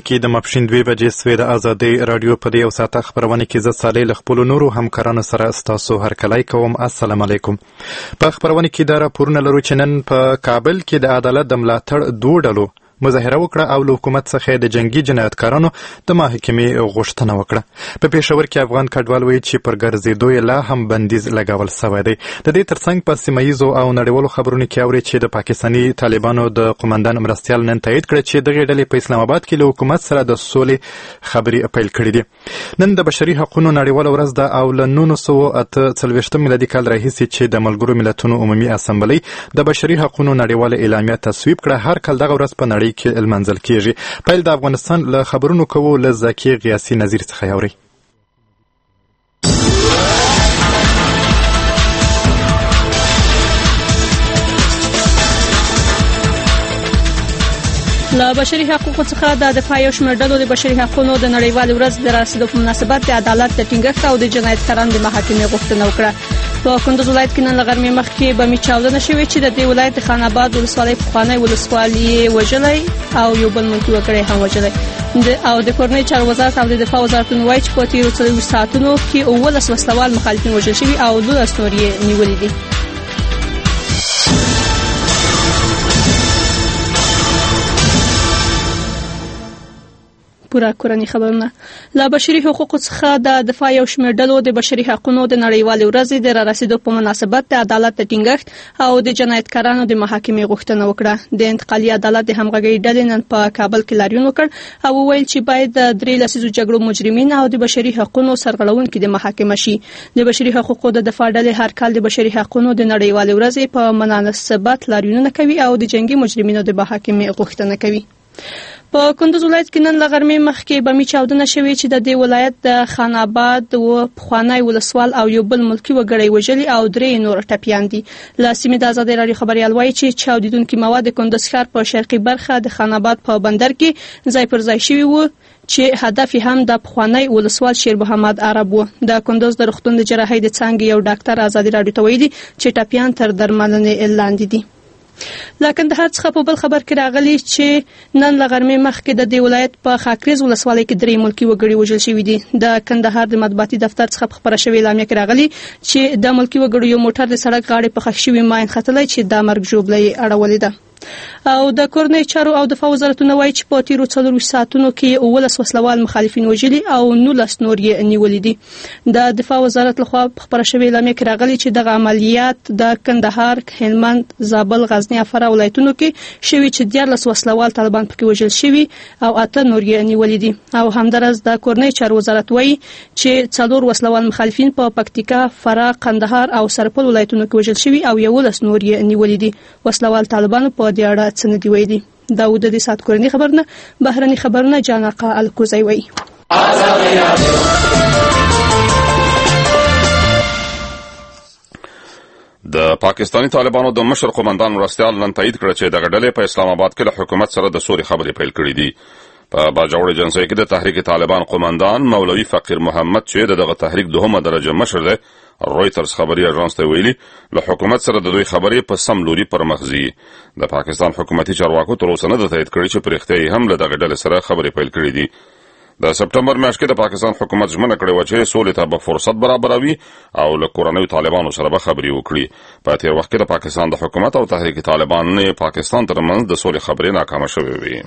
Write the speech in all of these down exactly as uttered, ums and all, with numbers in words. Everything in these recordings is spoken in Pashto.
کې د ماپښین دوې بجې سوې د ازادۍ راډیو په دې یو ساعته خپرونه کې زه صالح له خپلو نورو همکارانو سره ستاسو هرکلی کوم. السلام علیکم. په خپرونه کې دا راپورونه لرو چې نن په کابل کې د عدالت د ملاتړ دوه ډلو مظاهره وکړه او له حکومت څخه د جنگي جنایتکارانو د محاکمې غوښتنه وکړه. په پېښور کې افغان کډوال وایي چې پر ګرځېدو یې لا هم بندیز لګول سوی دی. د دې ترڅنګ په سیمه ییزو او نړیوالو خبرونو کې اوري چې د پاکستاني طالبانو د قومندان مرستیال نن تایید کړه چې دغې ډلې په اسلام آباد کې له حکومت سره د سولې خبرې پیل کړي دي. نن د بشري حقوقو نړیواله ورځ ده او له نولس سوه اته څلوېښتم میلادي کال راهیسې چې د ملګرو ملتونو عمومي اسامبلۍ د بشري حقوقو نړیواله اعلامیه تصویب کړه. هر کال دغه ورځ په نړۍ کې المنځل کېږي. پیل د افغانستان له خبرونو کوو له زاکي غیاسي نظیر څخه اوري. له بشري حقوقو څخه د دفاع یو شمېر ډلو د بشري حقوقو د نړیوالې ورځ د رارسېدو په مناسبت د عدالت د ټینګښت او د جنایتکارانو د محاکمې غوښتنه وکړه. په کندوز ولایت کې نن له غرمې مخکې بمي چاودنه شوې چې د دې ولایت د خان آباد ولسوالۍ پخوانی ولسوالي وژلی او یو بل ملکي وګړی هم وژلی. او د کورنۍ چارو وزارت او د دفاع وزارتونو وایي چې په تېرو څلوېښتو ساعتونو کې اوولس وسلوال مخالفین وژل شوي او دولس نور یې نیولي دي. پوره کورنۍ خبرونه. له بشري حقوقو څخه د دفاع یو شمېر ډلو د بشري حقوقو د نړیوالې ورځې د رارسېدو په مناسبت د عدالت د ټینګښت او د جنایتکارانو د محاکمې غوښتنه وکړه. د انتقالي عدالت د همغږۍ ډلې نن په کابل کې لاریون وکړ او وویل چې باید د درې لسیزو جګړو مجرمین او د بشري حقوقو سرغړونکي د محاکمه شي. د بشري حقوقو د دفاع ډلې هر کال د بشري حقوقو د نړیوالې ورځې په مناسبت لاریونونه کوي او د جنگي مجرمینو د محاکمې غوښتنه کوي. په کندوز ولایت کې نن له غرمې مخکې بمي چاودنه شوې چې د دې ولایت د خان آباد و پخوانی ولسوال او یو بل ملکي وګړی وژلي او درې نور ټپیان دي. له سیمې د ازادۍ راډیو خبریال وایي چې چاودیدونکي مواد د کندوز ښار په شرقي برخه د خان آباد په بندر کې ځای پر ځای شوي وو چې هدف هم د پخوانی ولسوال شیر محمد عرب و. د کندوز د روغتون د جراحۍ د څانګې یو ډاکټر ازادۍ راډیو ته ویلي چې ټپیان تر درملنې لاندې دي. له کندهار څخه په بل خبر کې راغلی چې نن له غرمې مخکې د دې ولایت په خاکریز ولسوالۍ کې درې ملکي وګړي وژل شوي دي. د کندهار د مطبوعاتي دفتر څخه په خپره شوې اعلامیه کې راغلی چې د ملکي وګړو یو موټر د سړک غاړې په ښخ شوي ماین ختلی چې د مرګ ژوبله یې اړولې ده. او د کورنۍ چارو او دفاع وزارتونه وایي چې په تیرو څلورویشت ساعتونو کې اوولس وسلوال مخالفین وژلي او نولس نور یې نیولي دي. د دفاع وزارت لخوا په خپره شوې اعلامیه کې راغلي چې دغه عملیات د کندهار، هلمند، زابل، غزني او فراه ولایتونو کې شوي چې دیارلس وسلوال طالبان پکې وژل شوي او اته نور یې نیولي دي. او همدارس د کورنۍ چارو وزارت وایي چې څلور وسلوال مخالفین په پکتیکا، فراه، قندهار او سرپل ولایتونو کې وژل شوي او یولس نور یې نیولي دي. وسلوال طالبانو په دې اړه څه نه دي ویلي. دا و د دې ساعت کورنۍ خبرونه. بهرني خبرونه جانقه الکوزی وایي. د پاکستاني طالبانو د مشر قومندان مرستیال نن تایید کړ چې دغه ډلې په اسلام آباد کې له حکومت سره د سولې خبرې پیل کړې دي. په باجوړ جنسي کې د تحریک طالبان قومندان مولوي فقیر محمد چې دغه تحریک دوهمه درجه مشر دی رويټرز خبري اژانس ته ویلي له حکومت سره د دوی خبرې په سم لوري پر مخزي. د پاکستان حکومتي چارواکو تر اوسه نه د تایید کړی چې پرختي هم له دغه ډلې سره خبرې پیل کړې دي. د سپټمبر میاشت کې د پاکستان حکومت ژمنه کړې و چې سولې ته به فرصت برابروي او له کورنیو طالبانو سره به خبرې وکړي. په تیر وخت کې د پاکستان د حکومت او تحریک طالبان نه پاکستان ترمنځ د سولې خبرې ناکامه شوې وي.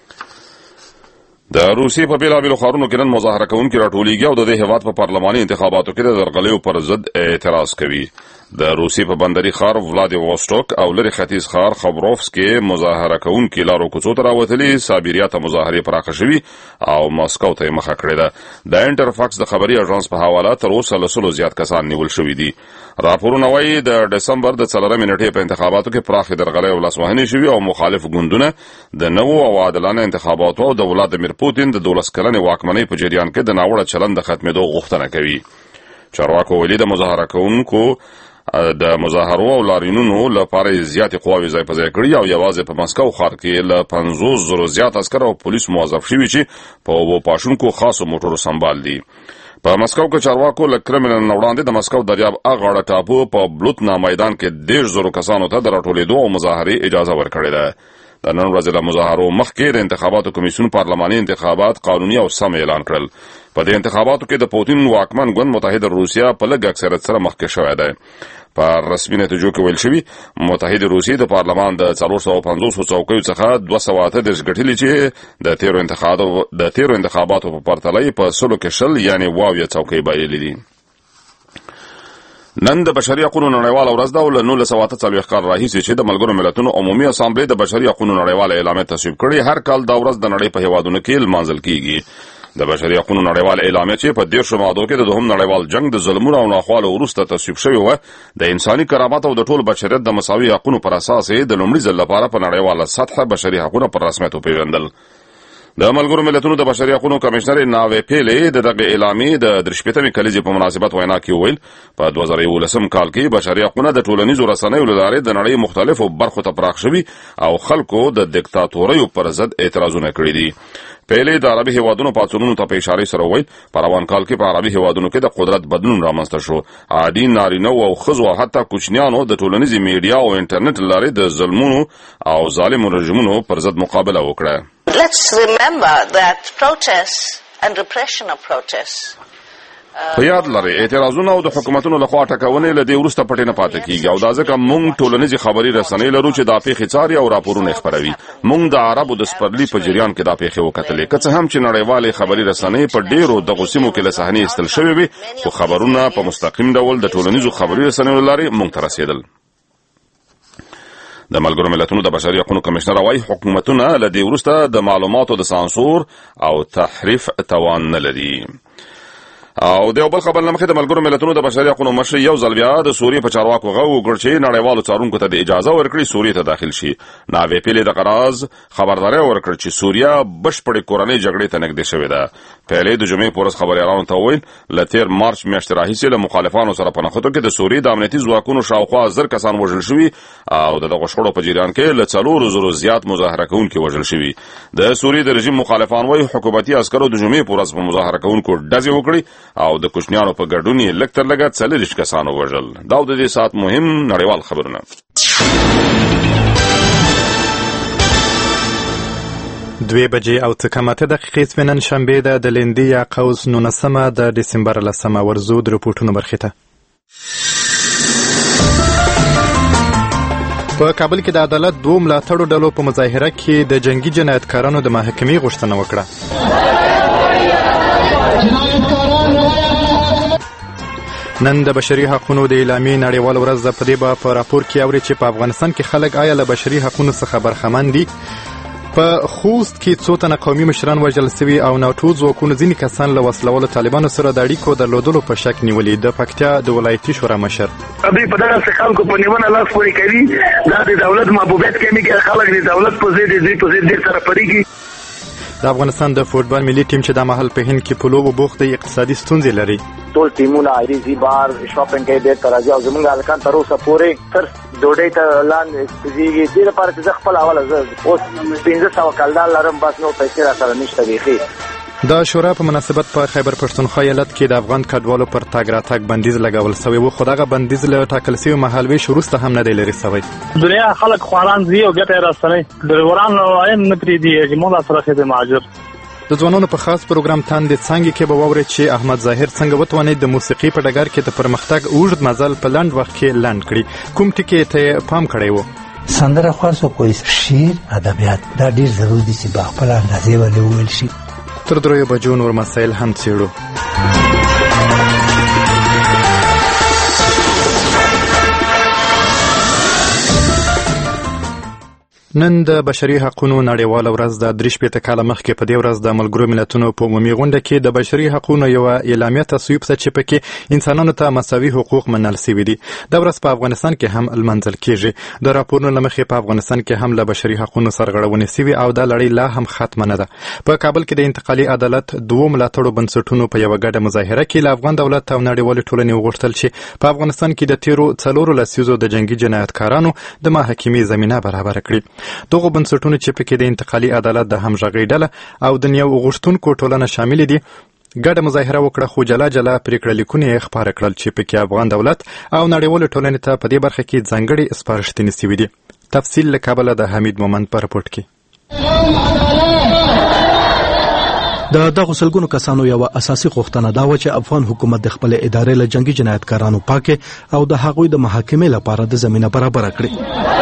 د روسیې په بیلابیلو ښارونو کې نن مظاهره کوونکي راټولیږي او د دې هېواد په پارلماني انتخاباتو کې د درغلیو پر ضد اعتراض کوي. د روسیې په بندري ښار ولادیووسټوک او لرې ختیځ ښار خبروفس کې مظاهره کوونکي لارو کوڅو ته راوتلي سایبیریا ته مظاهرې پراخه شوي او ماسکو ته یې مخه کړې ده. د انټرفاکس د خبري اژانس په حواله تر اوسه له سلو زیات کسان نیول شوي دي. راپورونه وایي د ډسمبر د څلورمې نیټې په انتخاباتو کې پراخې درغلۍ او لاسوهنې شوي او مخالف ګوندونه د نوو او عادلانه انتخاباتو او د ولادیمیر پوتین د دولس کلنې واکمنۍ په جریان کې د ناوړه چلند د ختمېدو غوښتنه کوي. چارواکو ویلي د مظاهره کوونکو د مظاهرو او لاریونونو لپاره زیاتې قواوې ځای په ځای کړي او یوازې په مسکو ښار کې له پنځوس زرو زیات عسکر او پولیس موظف شوي چې په اوبو پاشونکو خاصو موټرو سمبال دي. په مسکو کې چارواکو له کرملین نه وړاندې د مسکو دریاب اغاړه ټاپو په بلوتنا میدان کې دېرش زرو کسانو ته د راټولېدو او مظاهرې اجازه ورکړې ده. د نن ورځې له مظاهرو مخکې د انتخاباتو کمیسیون پارلماني انتخابات قانوني او سم اعلان کړل. په دې انتخاباتو کې د پوتین واکمن ګوند متحده روسیا په لږ اکثریت سره مخکې شوی دی. په رسمي نتیجو کې ویل شوي متحده روسیې د پارلمان د څلور سوه پنځوس څوکیو څخه دوه سوه اته دېرش ګټلې چې د تیرو انتخاباتو د تیرو انتخاباتو په پرتله یې په سلو کې شل یعنې اووه اویا څوکۍ بایللې دي. نن د بشري حقوقو نړیواله ورځ ده او له نولس سوه اته څلوېښت کال راهیسې چې د ملګرو ملتونو عمومي اسامبلې د بشري حقوقو نړیواله اعلامیه تصویب کړې، هر کال دا ورځ د نړۍ په هیوادونو کې لمانځل کیږي. د بشري حقوقو نړیواله اعلامیه چې په دېرشو مادو کې د دوهم نړیوال جنگ د ظلمونو او ناخوالو وروسته تصویب شوې وه، د انساني کرامت او د ټول بشریت د مساوي حقونو پر اساس یې د لومړي ځل لپاره په نړیواله سطحه بشري حقونه پر رسمیت وپېژندل. د ملګرو ملتونو د بشري حقوقو کمشنر ناوې پیلې د دغه اعلامیې د درې شپېتمې کلیزې په مناسبت وینا کې وویل په دوه زره یولسم کال کې بشري حقونه د ټولنیزو رسنیو له لارې د نړۍ مختلفو برخو ته پراخ شوي او خلکو د دیکتاتوریو پر ضد اعتراضونه کړي دي. پیلې د عربي هیوادونو پاڅونونو ته په اشارې سره وویل په روان کال کې په عربي هیوادونو کې د قدرت بدلون رامنځته شو. عادي نارینه او ښځو او حتی کوچنیانو د ټولنیزې میډیا او انټرنیټ له لارې د ظلمونو او ظالمو رژیمونو پر ضد مقابله وکړه. Let's remember that protests and repression of protests په یاد لرئ اعتراضونه او د حکومتونو لخوا ټکونې له دې وروسته پټې نه پاتې کیږي او دا ځکه موږ ټولنیزې خبري رسنۍ لرو چې دا پیښې څاري او راپورونه خپروي. موږ د عربو د سپرلي په جریان کې دا پیښې وکتلې، که څه هم چې نړیوالې خبري رسنۍ په ډیرو دغو سیمو کې له صحنې ایستل شوې وي، خو خبرونه په مستقیم ډول د ټولنیزو خبري رسنیو له لارې موږ ته رسېدل. د ملګرو ملتونو د بشري حقوقو کمشنر وايي حکومتونه له دې وروسته د معلوماتو د سانسور او تحریف توان نه لري. او د یو بل خبر لمخې د ملګرو ملتونو د بشري حقوقو مشر یو ځل بیا د سوریې په چارواکو غو وکړ چې نړیوالو څارونکو ته د اجازه ورکړي سوریې ته داخل شي. ناوې پیلې د قراز خبرداري ورکړ چې سوریا بشپړې کورنۍ جګړې ته نږدې شوې ده. پیلې د جمعې په ورځ خبريالانو ته وویل له تیر مارچ میاشتې راهیسې له مخالفانو سره په نښتو کې د سوریې د امنیتي ځواکونو شاوخوا زر کسان وژل شوي او د دغو شخړو په جریان کې له څلورو زرو زیات مظاهره کوونکي وژل شوي. د سوریې د رژیم مخالفان وايي حکومتي عسکرو د جمعې په ورځ په مظاهره کوونکو ډزې وکړي او د کوچنیانو په ګډون یې لږ تر لږه څلېرویشت کسانو وژل. دا د دې ساعت مهم نړیوال خبرونه. دوی بجې او څه کم اته دقیقې سوې نن شنبې ده د لندي یا قوس نولسمه د ډسمبر لسمه ورځو د رپورټونو برخې ته. په کابل کې د عدالت دوه ملاتړو ډلو په مظاهره کې د جنگي جنایتکارانو د محاکمې غوښتنه وکړه. نن د بشري حقوقو د اعلامیې نړیوال ورځ ده. په دې به په راپور کې اوري چې په افغانستان کې خلک آیا له بشري حقوقو څخه برخمن دي. په خوست کې څو تنه قومي مشران وژل شوي او ناټو ځواکونو ځینې کسان له وسلوالو طالبانو سره د اړیکو درلودلو په شک نیولي. د پکتیا د ولایتي شورا مشر ابي په دغه خلکو په نیونه لاس پورې کوي، دا د دولت محبوبیت کمی کې خلک د دولت په ضد دي په ضد ډېر سره پریږي. د افغانستان د فوټبال ملي ټیم چې د مهال په هند کې په لوبو بوخت دی اقتصادي ستونزې لري. ټول ټیمونه عریضي بار شاپینګ کوي ډېر تر راځي او زمونږ هلکان تر اوسه پورې تر ډوډۍ ته لاندې ستېږي. دې لپاره چې زه خپل اوله زه اوس پنځه سوه کلدار لرم، بس نور پیسې را سره نشته بیخي. د شورا په مناسبت په خیبر پښتونخوا ایالت کې د افغان کډوالو پر تګ راتګ بندیز لګول شوی و، خو دغه بندیز له ټاکل شوي مهالویش وروسته هم نه دی لرې شوی. دنیا خلک خواران ځي او ګټه یې راستنوي، ډریوران عین نه پرېږدي چې موږ سره خدمت مهاجر. د ځوانانو په خاص پروګرام تاندې څانګې کې به واورئ چې احمد ظاهر څنګه وتوانید د موسیقي په ډګر کې د پرمختګ اوږد مزل په لنډ وخت کې لنډ کړي. کوم ټکي ته پام کړی و؟ سندره خاصه کوئی شعر ادبیات دا ډیر ضروري دي چې په خپل اندازې ولې وویل شي. تر دریو بجو نور مسایل هم څېړو. نن د بشري حقوقو نړیواله ورځ ده. درې شپېته کاله مخکې په دې ورځ د ملګرو ملتونو په عمومي غونډه کې د بشري حقوقو یوه اعلامیه تصویب شوه چې پکې انسانانو ته مساوي حقوق منل شوي دي. دا ورځ په افغانستان کې هم لمانځل کیږي. د راپورونو له مخې په افغانستان کې هم له بشري حقوقو سرغړونې شوي او دا لړۍ لا هم ختمه نه ده. په کابل کې د انتقالي عدالت دوه ملاتړو بنسټونو په یوه ګډه مظاهره کې له افغان دولت او نړیوالې ټولنې وغوښتل چې په افغانستان کې د تیرو څلورو لسیزو د جنګي جنایتکارانو د محاکمې زمینه برابره کړي. دغه بنسټونه چې پکې د انتقالي عدالت د همغږۍ ډله او د نیو غوښتونکو ټولنه شامل دي ګډه مظاهره وکړه، خو جلا جلا پریکړه لیکونه یې خپاره کړل چې پکې افغان دولت او نړیوالې ټولنې ته په دې برخه کې ځانګړي سپارښتنې شوي دي. تفصیل له کابل د حمید مومند په رپورټ کې. د دغه سلګونو کسانو یو اساسي غوښتنه دا و چې افغان حکومت د خپل ادارې له جنگي جنایتکارانو پاکه او د هغوی د محاکمې لپاره د زمینه برابر کړي.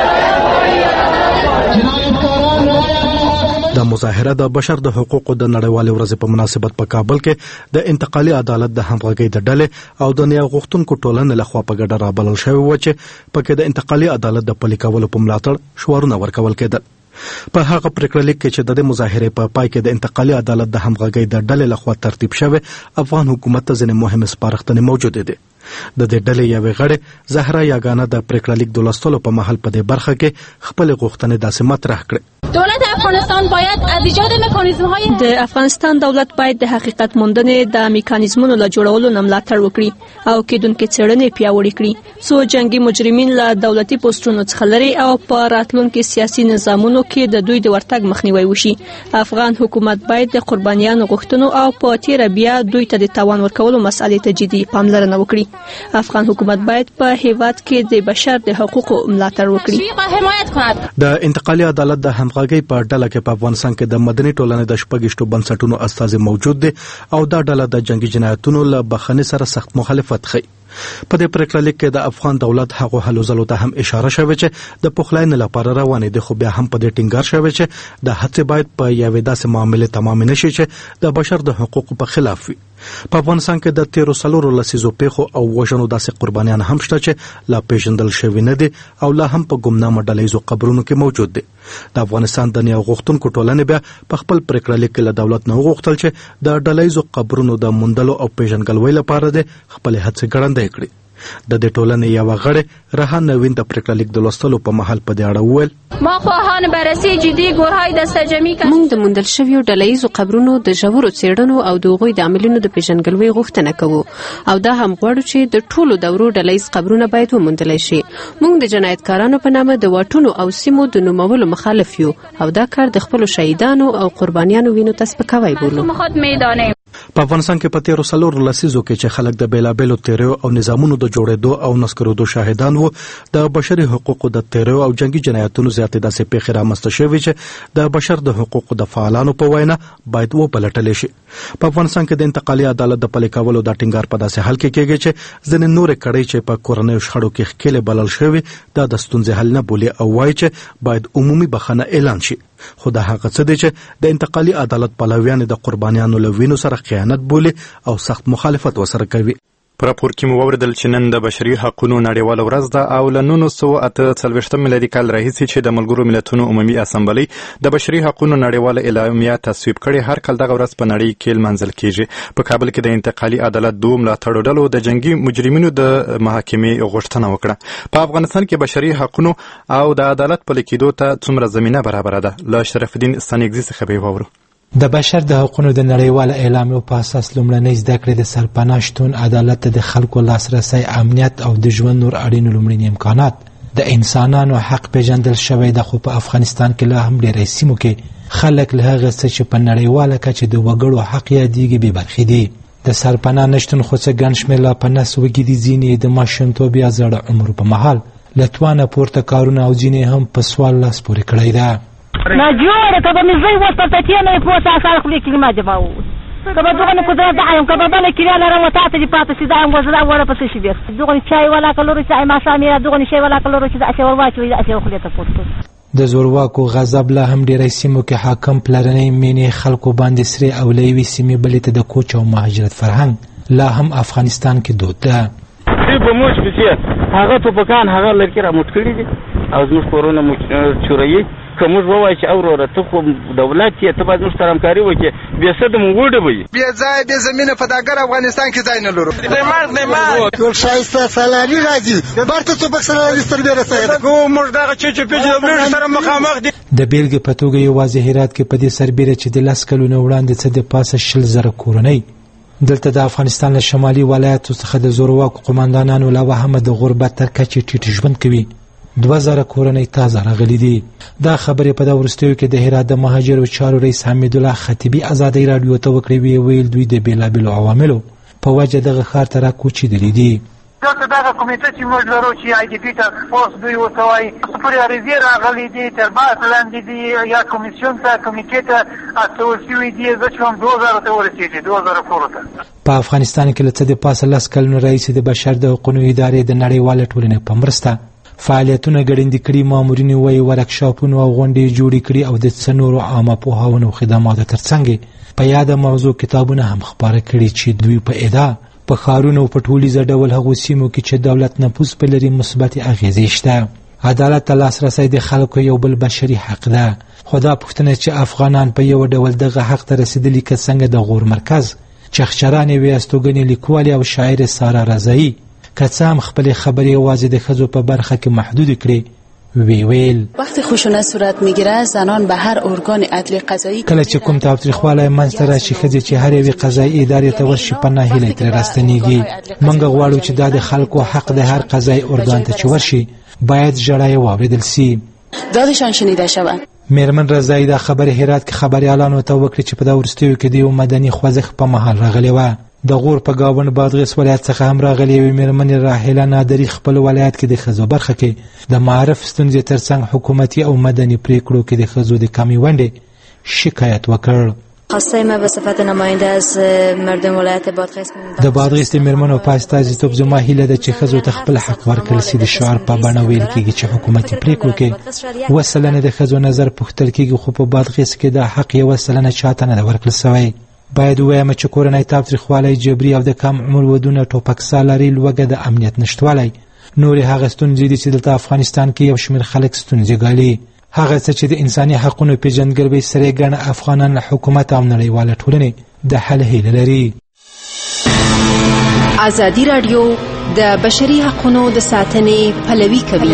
د مظاهره د بشر د حقوقو د نړیوالې ورځې په مناسبت په کابل کې د انتقالي عدالت د همغږۍ د ډلې او د نیابه غوښتونکو ټولنې لخوا په ګډه رابلل شوی و چې پکې د انتقالي عدالت د پلي کولو په ملاتړ شعارونه ورکول کېدل. په هغه پریکړه لیک کې چې د مظاهرې په پای کې د انتقالي عدالت د همغږۍ د ډلې لخوا ترتیب شوی افغان حکومت ته ځینې مهمې سپارښتنې موجودې دي. د دې ډلې یوې غړې زهرا یاګانه د پریکړه لیک د لوستلو په مهال په دې برخه کې خپل غوښتنې داسې مطرح کړې. دولت افغانستان باید از ایجاد مکانیزم‌های د افغانستان دولت باید د حقیقت موندنې د میکانیزمونو له جوړولو نه ملاتړ وکړي او کېدونکې څېړنې پیاوړې کړي څو جنگي مجرمین له دولتي پوسټونو څخه لري او په راتلونکي سیاسي نظامونو کې د دوی د ورتګ مخنیوي وشي. افغان حکومت باید د قربانیانو غوښتنو او په تیره بیا دوی ته د تاوان ورکولو مسئلې ته جدي پاملرنه وکړي. افغان حکومت باید په هیواد کې د بشر د حقوقو ملاتړ وکړي. د انتقالي عدالت د همغږۍ په ډله کې په افغانستان کې د مدني ټولنې د شپږشتو بنسټونو استازي موجود دي او دا ډله د جنگي جنایتونو له بخښنې سره سخت مخالفت کوي. په دې پریکړه لیک کې د افغان دولت هغو هلو ځلو ته هم اشاره شوې چې د پخلاینې لپاره روانې دي، خو بیا هم په دې ټینګار شوی چې د هڅې باید په یوې داسې معاملې تمام نشي چې د بشر د حقوقو په خلاف وي. په افغانستان کې د تیرو څلورو لسیزو پیښو او وژنو داسې قربانیان هم شته چې لا پیژندل شوي نه دي او لا هم په ګمنامه ډلهییزو قبرونو کې موجود دي. د افغانستان د نیابه غوښتونکو ټولنې بیا په خپل پریکړه لیک کې له دولت نه وغوښتل چې د ډلهییزو قبرونو د موندلو او پیژندګلوۍ لپاره د خپلې هڅې ګړندۍ کړي. د دې ټولنې یوه غړې رهان نوین د پریکړه لیک د لوستلو په مهال په دې اړه وویل: ما خواهان بررسی جدي ګورهای دستجمعي کړ. موږ د موندل شویو ډلهییزو قبرونو د ژورو څېړنو او د هغوی د عملونو د پیژندګلوۍ غوښتنه کوو او دا هم غواړو چې د ټولو دورو ډلهییز قبرونه باید وموندلی شي. موږ د جنایتکارانو په نامه د واټونو او سیمو د نومولو مخالف یو او دا کار د خپلو شهیدانو او قربانیانو وینو ته سپکاوی بولو. په افغانستان کې په تیرو څلورو لسیزو کې چې خلک د بیلابیلو تیریو او نظامونو د جوړېدو او نسکرېدو شاهدان وو، د بشري حقوقو د تیریو او جنگي جنایتونو زیاتې داسې پیښې رامنځته شوې چې د بشر د حقوقو د فعالانو په وینا باید وپلټلې شي. په افغانستان کې د انتقالي عدالت د پلي کولو دا ټینګار په داسې حال کې کېږي چې ځینې نورې کړۍ چې په کورنیو شخړو کې ښکېلې بلل شوې دا د ستونزې حل نه بولي او وایي چې باید عمومي بخښنه اعلان شي. خو دا هغه څه دی چې د انتقالي عدالت پلویان د قربانیانو له وینو سره خیانت بولي او سخت مخالفت ورسره کوي. په راپور کې مو واوریدل چې نن د بشري حقوقو نړیواله ورځ ده او له نولس سوه اته څلوېښتم میلادي کال راهیسې چې د ملګرو ملتونو عمومي اسامبلۍ د بشري حقوقو نړیواله اعلامیه تصویب کړې، هر کال دغه ورځ په نړۍ کې لمانځل کیږي. په کابل کې د انتقالي عدالت دوه ملاتړو ډلو د جنگي مجرمینو د محاکمې غوښتنه وکړه. په افغانستان کې بشري حقوقو او د عدالت پلي کېدو ته څومره زمینه برابره ده؟ له شرف الدین ستانکزي څخه به واورو. د بشر د حقوقو د نړیواله اعلامیې په اساس لومړنۍ زده کړې د سرپناه شتون، عدالت ته د خلکو لاسرسی، امنیت او د ژوند نور اړینو لومړني امکانات د انسانانو حق پیژندل شوی ده. خو په افغانستان کې لا هم ډېری سیمو کې خلک له هغه څه چې په نړیواله کچه د وګړو حق یادېږي بې برخې دي. د سرپناه نشتون خو څه ګڼ شمېر لا په نس وږي دي، ځینې د ماشومتوب یا زړه عمرو په مهال له توانه پورته کارونه او ځینې هم په سوال لاس پورې کړی ده. نجوره كبا مزي وسط تيانا يفوت عساق لي كلمة جباو كبا دوغني كذا دعيم كبا بالك كليانا رمى تعطي باتو سيدايم وزلا ولا بس شي بير دوغني شاي ولا كلوري شاي ما سامي دوغني شاي ولا كلوري شاي اشي ورواچو اشي خليته پورته. د زورواکو غضب لا هم ډېری سیمو کې حاکم پلرنۍ مینې خلکو باندې سرې او لویې سیمې بلې ته د کوچ او مهاجرت فرهنګ لا هم افغانستان کې دود ده. دوی په موږ پسې هغه توپکان هغه لرګي راموټ کړي دي او زموږ کورونه مو چورایي. که موږ ووایو چې اوروره ته خو دولت یې ته باید موږ سره همکاري وکړې، بې سده مو وډبوي. بې ځایه بې زمینه فداګر افغانستان کې ځای نه لرو. ټول ښایسته سالاري راځي برته توپک سره سترګې رسوي. موږ دغه چیچې پیچې د لوږې سره مخامخ دي. د بیلګې په توګه یوازې هرات کې په دې سربیره چې د لس کلونو وړاندې څه د پاسه شل زره کورنۍ دلته د افغانستان له شمالي ولایاتو څخه د زورواکو قماندانانو له وهمه د غربت تر کچې ټیټ ژوند کوي. دوه زره کورنۍ تازه راغلي دي. دا خبرې په دا وروستیو کې د هرات د مهاجرو چارو رئیس حمیدالله خطیبي ازادۍ راډیو ته وکړې. ویې ویل دوی د بېلابېلو عواملو په وجه دغه ښار ته راکوچېدلي دي. دلته دغه کمیټه چې موږ لرو چې آی ډي پي ټاسک فورس دوی ورته وایي څه پورې عریضې راغلي دي تر بحث لاندې دي یا کمیسیون ته کمیټې ته استول شوي دي زه چې هم دوه زره ته ورسېږي دوه زره کورو ته. په افغانستان کې له څه د پاسه لس کلونو راهیسې د بشر د حقونو ادارې د نړیوالې ټولنې په مرسته فعالیتونه ګړندي کړي، مامورینې وایي ورکشاپونه او غونډې جوړې کړي او د څه نورو عامه پوهاونو او خدماتو ترڅنګ په یاده موضوع کتابونه هم خپاره کړي چې دوی په ادعا په ښارونو او په ټولیزه ډول هغو سیمو کې چې دولت نفوذ پرې لري مثبتې اغېزې شته. عدالت ته لاسرسی د خلکو یو بل بشري حق ده، خو دا پوښتنه چې افغانان په یو ډول دغه حق ته رسېدلي که څنګه د غور مرکز چخچرانې وې استوګنې لیکوالې او شاعرې سارا رضایي که څه هم خپلې خبرې یوازې د ښځو په برخه کې محدودې کړې وی ویل وقتی خشونت صورت میگیره زنان به هر ارگان عدلی قضایی کله چې کوم تاوتریخوالی منځته راشي ښځې چې هر یوې قضایي ادارې ته ورشي په ناهیلۍ ترې راستنېږي. موږ غواړو چې دا د خلکو حق د هر قضایي ارګان ته چې ورشي باید ژړا یې واورېدل سي، دادشان شنیده شود. میرمن رضایي دا خبرې هرات کې خبریالانو ته وکړې چې په دا وروستیو کې د یو مدني خوځښت په مهال راغلې وه. د غور په گاوند بادغیس ولایت څخه هم راغلې وې میرمنې راحله نادري خپل ولایت کې د ښځو برخه کې د معرف ستونزې ترڅنګ حکومتي او مدني پریکړو کې د ښځو د کمې ونډې شکایت وکړ. خواسته ما به صفت نماینده از مردم ولایت بادغیس د بادغیس د میرمنو په استازیتوب زما هیله ده چې ښځو ته خپل حق ورکړل سي. د شعار په بڼه ویل کېږي چې حکومتي پریکړو کې اووه سلنه د ښځو نظر پوښتل کېږي، خو په بادغیس کې دا حق یوه سلنه چاته نه ده ورکړل سوی. باید ووایم چې کورنی تاوتریخوالی جبري او د کم عمر ودونه ټوپک سالاري لوږه د امنیت نشتوالی نورې هغه ستونزې دي چې دلته افغانستان کې یو شمېر خلک ستونزې ګالي. هغه څه چې د انساني حقونو پیژندګلوۍ سره ګڼه افغانان له حکومت او نړیواله ټولنې د حل هیله لري. ازادي راډیو د بشري حقونو د ساتنې پلوي کوي.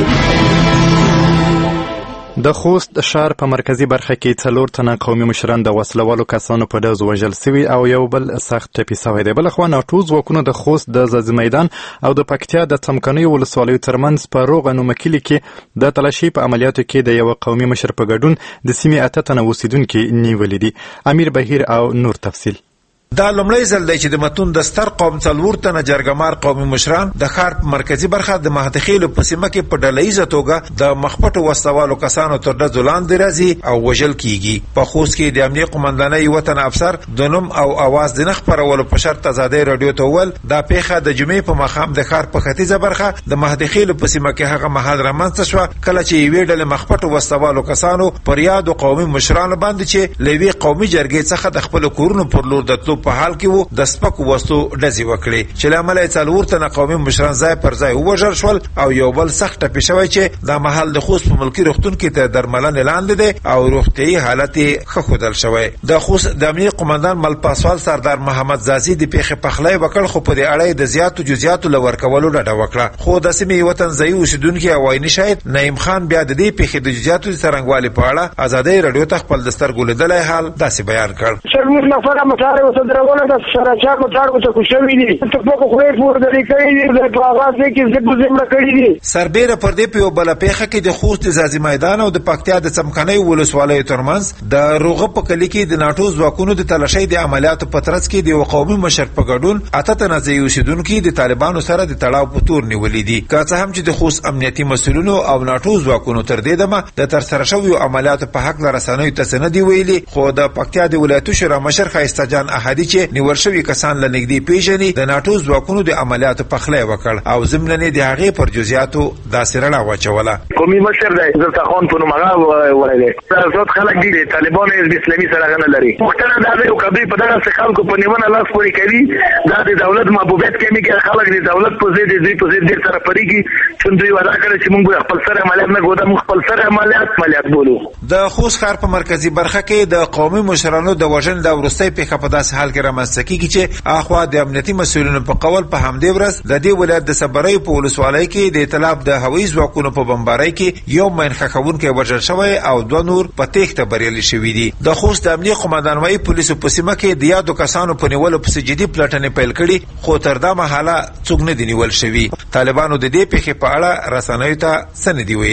د خوست شهر په مرکزی برخه کې څلور تنه قومي مشران د وسلوالو کسانو په ډز وژل سوي او یو بل سخت ټپي سوی دی. بل خوا ناټو ځواکونو د خوست د ځاځي میدان او د پکتیا د څمکنیو ولسوالیو ترمنځ په روغنو کلي کې د تلاشي په عملیاتو کې د یو قومي مشر په ګډون د سیمې اته تنه اوسیدونکي نیولي دي. امیر بهیر او نور تفصیل. دا لومړی ځل دی چې د متون د ستر قوم څلور تنه جرګمار قومي مشران د ښار په مرکزي برخه د مهدخیلو په سیمه کې په ډله ییزه توګه د مخپټو وسلوالو کسانو تر ډزو لاندې راځي او وژل کیږي. په خوست کې د امنیه قومندانۍ یوه تنه افسر د نوم او اواز د نه خپرولو په شرط ازادۍ راډیو ته وویل دا پیښه د جمعې په ماښام د ښار په ختیځه برخه د مهدخیلو په سیمه کې هغه مهال رامنځته شوه کله چې یوې ډلې مخپټو وسلوالو کسانو پر یادو قومي مشرانو باندې چې له یوې قومي جرګې څخه د خپلو کورونو پر لور د تلو په حال کې وو د سپکو وسلو ډزې وکړې چې له امله یې څلور تنه قومي مشران ځای پر ځای ووژل شول او یو بل سخت ټپي شوی چې دا مهال د خوست په ملکي روغتون کې د درملنې لاندې دی او روغتیایي حالت یې ښه ښودل شوی. د خوست د امنیه قومندان ملپاسوال سردار محمد زازي د پیښې پخلی وکړ خو په دې اړه یې د زیاتو جزیاتو له ورکولو ډډه وکړه. خو د سیمې یوه تنځایي اوسېدونکي او عیني شاهد نعیم خان بیا د دې پیښې د جزیاتو د څرنګوالي په اړه ازادۍ راډیو ته خپل د سترګو لیدلی حال داسې بیان کړ. څلور نفره موټر ورته درولې ده سراچا موټر ورته کوشوي دي ته په خوري پور درې کوي د پاغاز کې زګ زمړه کړی دي. سربېره پر دې په یو بل پیښه کې د خوست د ځاځي میدان او د پکتیا د څمکنۍ ولسوالیو ترمنځ د روغه په کلي کې د ناټو ځواکونو د تلاشۍ د عملیاتو په ترڅ کې د یو قومي مشر په ګډون اته تنه ځای اوسېدونکي د طالبانو سره د تړاو په تور نیولې دي. که څه هم چې د خوست امنیتي مسؤلینو او ناټو ځواکونو تر دې دمه د ترسره شویو عملیاتو په حق رسنیو ته څه نه دي ویلي، خو د پکتیا د ولایتو شورا مشر ښایسته جان احدي چې نیول شوي کسان له نږدې پیژني د ناټو ځواکونو د عملیاتو پخلی وکړ او ضمناً د هغې پر جزیاتو داسې رڼا واچوله. قومي مشر دی زلتخان په نوم هغه وړی دی. زیات خلک دي د طالبانو حزب اسلامي سره هغه نه لري. پوښتنه دا ده که دوی په دغسې خلکو په نیونه لاس پورې کوي دا د دولت محبوبیت کمي کې خلک د دولت په ضد دوی په ضد ډېر سره پرېږي چې دوی وعده کړې چې موږ خپل سره عملیات نه کوو دا موږ خپل سره عملیات عملیات بولو. د خوست ښار په مرکزي برخه کې د قومي مشرانو د وژنې د وروستۍ پیښه په داسې حال کې رامنځته کېږي چې اخوا د امنیتي مسؤلینو په قول په همدې ورځ د دې ولایت د صبرۍ په ولسوالۍ کې د ائتلاف د هوایي ځواکونو په بمبارۍ کې یو مین ښخوونکی وژل شوی او دوه نور په تېښته بریالي شوي دي. د خوست د امنیه قومندان وايي پولیسو په سیمه کې د یادو کسانو په نیولو پسې جدي پلټنې پیل کړي خو تر دا مهاله څوک نه دي نیول شوي. طالبانو د دې پیښې په اړه رسنیو ته څه نه دي ویلي.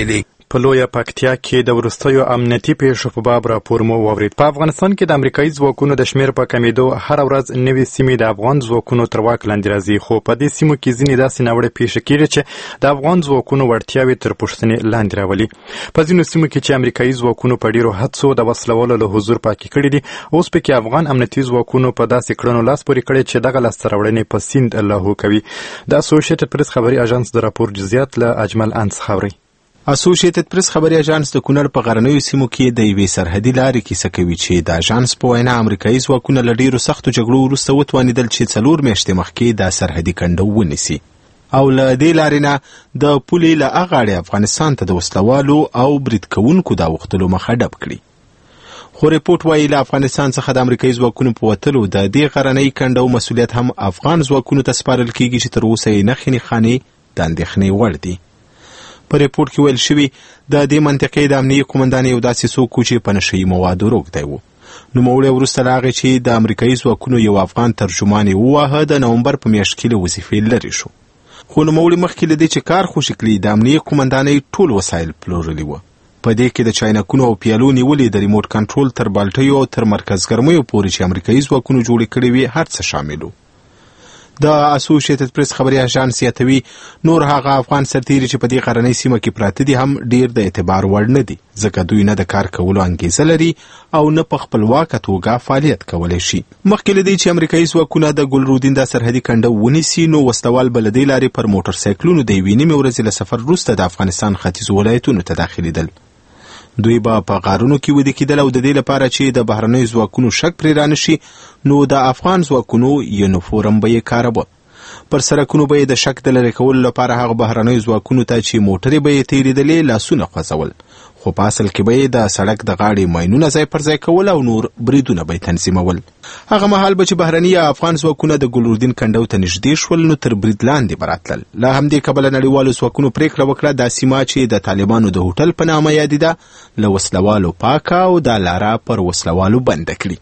په لویه پکتیا کې د وروستیو امنیتي پیښو په باب راپور مو واورید. په افغانستان کې د امریکایي ځواکونو د شمیر په کمیدو هر ورځ نوې سیمې د افغان ځواکونو تر واک لاندې راځي، خو په دې سیمو کې ځینې داسې ناوړه پیښې کېږي چې د افغان ځواکونو وړتیاوې تر پوښتنې لاندې راولي. په ځینو سیمو کې چې امریکایي ځواکونو په ډیرو هڅو د وسلوالو له حضور پاکې کړي دي، اوس پکې افغان امنیتي ځواکونو په داسې کړنو لاس پورې کړی چې دغه لاسته راوړنې په سیند لاهو کوي. د اسوسییټډ پریس خبري اژانس د راپور جزئیات له اجمل انس خبري. اسوسییټډ پریس خبري اژانس د کونړ په غرنیو سیمو کې د یوې سرحدي لارې کیسه کوي چې د اژانس په وینا امریکایي ځواکونه له ډیرو سختو جګړو وروسته وتوانېدل چې څلور میاشتې مخکې د سرحدي کنډو ونیسي او له دې لارې نه د پولې له هغه غاړې افغانستان ته د وسلوالو او برید کوونکو د اوښتلو مخه ډب کړي. خو ریپورټ وایي له افغانستان څخه د امریکایي ځواکونو په وتلو د دې غرنۍ کنډو مسؤلیت هم افغان ځواکونو ته سپارل کیږي چې تر اوسه یې نښې نښانې د اندېښنې وړ دي. په ریپورټ کې ویل شوي د دې منطقې د امنیې قومندان یو داسې څوک و چې په نشه یي موادو روږدی و. نوموړی وروسته له هغې چې د امریکایي ځواکونو یو افغان ترجمان یې وواهه د نومبر په میاشت کې له وظیفې لرې شو. خو نوموړي مخکې له دې چې کار خوشي کړي د امنیې قومندانۍ ټول وسایل پلورلي وه. په دې کې د چاینکونو او پیالو نیولې د ریموټ کنټرول تر بالټیو او تر مرکز ګرمیو پورې چې امریکایي ځواکونو جوړې کړې وي هر څه شامل و. د اسوسییټډ پریس خبري اژانس یادوي نور هغه افغان سرتیري چې په دې غرنۍ سیمه کې پراته دي هم ډیر د اعتبار وړ نه دي، ځکه دوی نه د کار کولو انګیزه لري او نه په خپلواکه توګه فعالیت کولی شي. مخکې له دې چې امریکایي ځواکونه د ګلرودین د سرحدي کنډه ونیسي، نو وسلوال به له دې لارې پر موټر سایکلونو د یوې نیمې ورځې له سفر وروسته د افغانستان ختیځو ولایتونو ته داخلېدل. دوی به په غارونو کې ویده کېدل او د دې لپاره چې د بهرنیو ځواکونو شک پرې رانشي، نو د افغان ځواکونو یونیفورم به یې کاروه. پر سرکونو به یې د شک د لرې کولو لپاره هغه بهرنیو ځواکونو ته چې موټرې به یې تېرېدلې لاسونه خوځول، خو په اصل کې به یې د سړک د غاړې ماینونه ځای پر ځای کول او نور بریدونه به یې تنظیمول. هغه مهال به چې بهرني افغان ځواکونه د ګلرودین کنډو ته نږدې شول، نو تر برید لاندې به راتلل. له همدې کبله نړیوالو ځواکونو پرېکړه وکړه دا سیمه چې د طالبانو د هوټل په نامه یادېده له وسلوالو پاکه او دا لاره پر وسلوالو بنده کړي.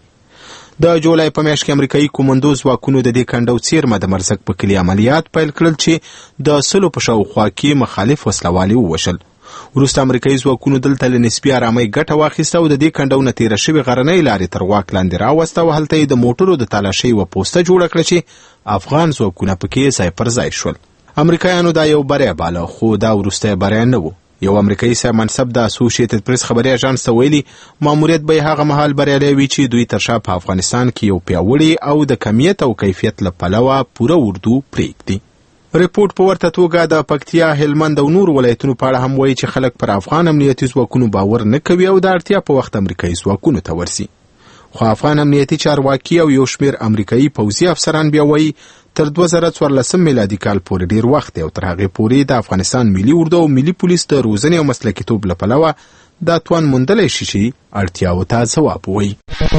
د جولای په میاشت کې امریکایي کومندو ځواکونو د دې کنډو څیرمه د مرزک په کلي عملیات پیل کړل چې د سلو په شاوخوا کې مخالف وسلوالي ووژل. وروسته امریکایي ځواکونو دلته له نسبي ارامۍ ګټه واخیسته او د دې کنډو نه تېره شوې غرنۍ لارې تر واک لاندې راوسته او هلته یې د موټرو د تالاشۍ یوه پوسته جوړه کړه چې افغان ځواکونه پکې ځای پر ځای شول. امریکایانو دا یو بری باله، خو دا وروستی بری نه و. یو امریکایي صاحب منصب د اسوسییټډ پریس خبري اژانس ته ویلي ماموریت به هغه مهال بریالی وي چې دوی تر شا په افغانستان کې یو پیاوړي او د کمیت او کیفیت له پلوه پوره اردو پرېږدي. ریپورټ په ورته توګه د پکتیا، هلمند او نور ولایتونو په اړه هم وایي چې خلک پر افغان امنیتي ځواکونو باور نه کوي او د اړتیا په وخت امریکایي ځواکونو ته ورسي. خو افغان امنیتي چارواکي او یو شمیر امریکایي پوځي افسران بیا وایي تر دوه زره څوارلسم میلادي کال پورې ډیر وخت دی او تر هغې پورې د افغانستان ملي اردو او ملي پولیس د روزنې او مسلکیتوب له پلوه دا توان موندلی شي چې اړتیاو ته ځواب ووایي.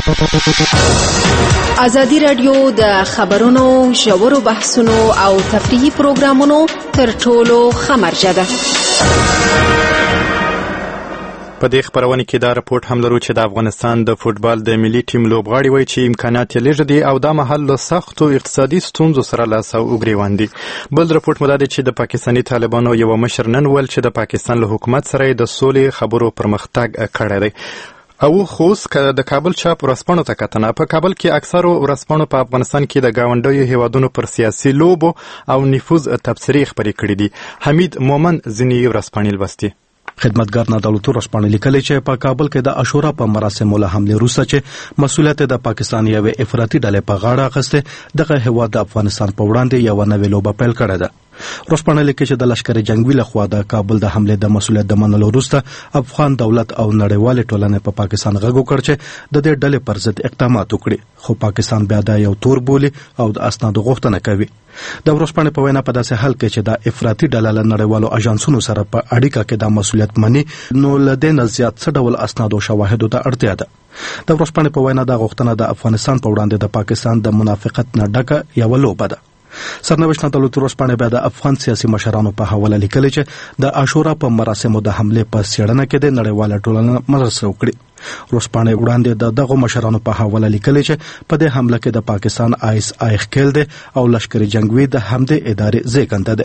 ازادي راډیو د خبرونو ژورو بحثونو او تفریحي پروګرامونو تر ټولو ښه مرجع ده. په دې خبرونه کې دا راپورټ هم لرو چې د افغانستان د فوټبال د ملي ټیم لوبغاړي وایي چې امکانات یې لږ دي او دا مهال له سختو اقتصادي ستونزو سره لاس او ګریوان دي. بل راپورټ مو دا دی چې د پاکستاني طالبانو یو مشر نن ویل چې د پاکستان له حکومت سره د سولې خبرو پرمختګ کړی دی. او خوس د کابل چاپ ورځپاڼو ته کتنه په کابل کې اکثرو ورځپاڼو په افغانستان کې د گاونډیو هیوادونو پر سیاسي لوبو او نفوذ تبصرې خپرې کړې دي. حمید مومن ځینې ورځپاڼې لوستي. خدمتګار نادولتو رسپانې لیکلي چې په کابل کې د عاشورا په مراسمو له حملې وروسته چې مسؤلیت د پاکستان یوې افراطي ډلې په غاړه اخیسته دغه هیواد د افغانستان په وړاندې یوه نوې لوبه پیل کړې ده. رسپانې لیکي چې د لشکر جنگوي لخوا د کابل د حملې د مسؤلیت د منلو وروسته افغان دولت او نړیوالې ټولنې په پاکستان غږ وکړ چې د دې ډلې پر ضد اقدامات وکړي، خو پاکستان بیا دا یو تور بولي او د اسنادو غوښتنه کوي. د ورځپاڼې په وینا په داسې حال کې چې د افراطي ډله له نړیوالو اژانسونو سره په اړیکه کې د مسؤلیت مني، نو له دې نه زیات څه ډول اسناد او شواهدو ته اړتیا ده. د ورځپاڼې په وینا دا غوښتنه د افغانستان په وړاندې د پاکستان د منافقت نه ډکه یوه لوبه ده. سرنوشت نادولت ورځپاڼې بیا د افغان سیاسي مشرانو په حواله لیکلي چې د عاشورا په مراسمو د حملې په څېړنه کې د نړیواله ټولنه مرسته وکړي. ورځپاڼې وړاندې د دغو مشرانو په حواله لیکلي چې په دې حمله کې د پاکستان آی اس آی ښکیل دی او لشکري جنگوي د همدې ادارې زیږنده دی.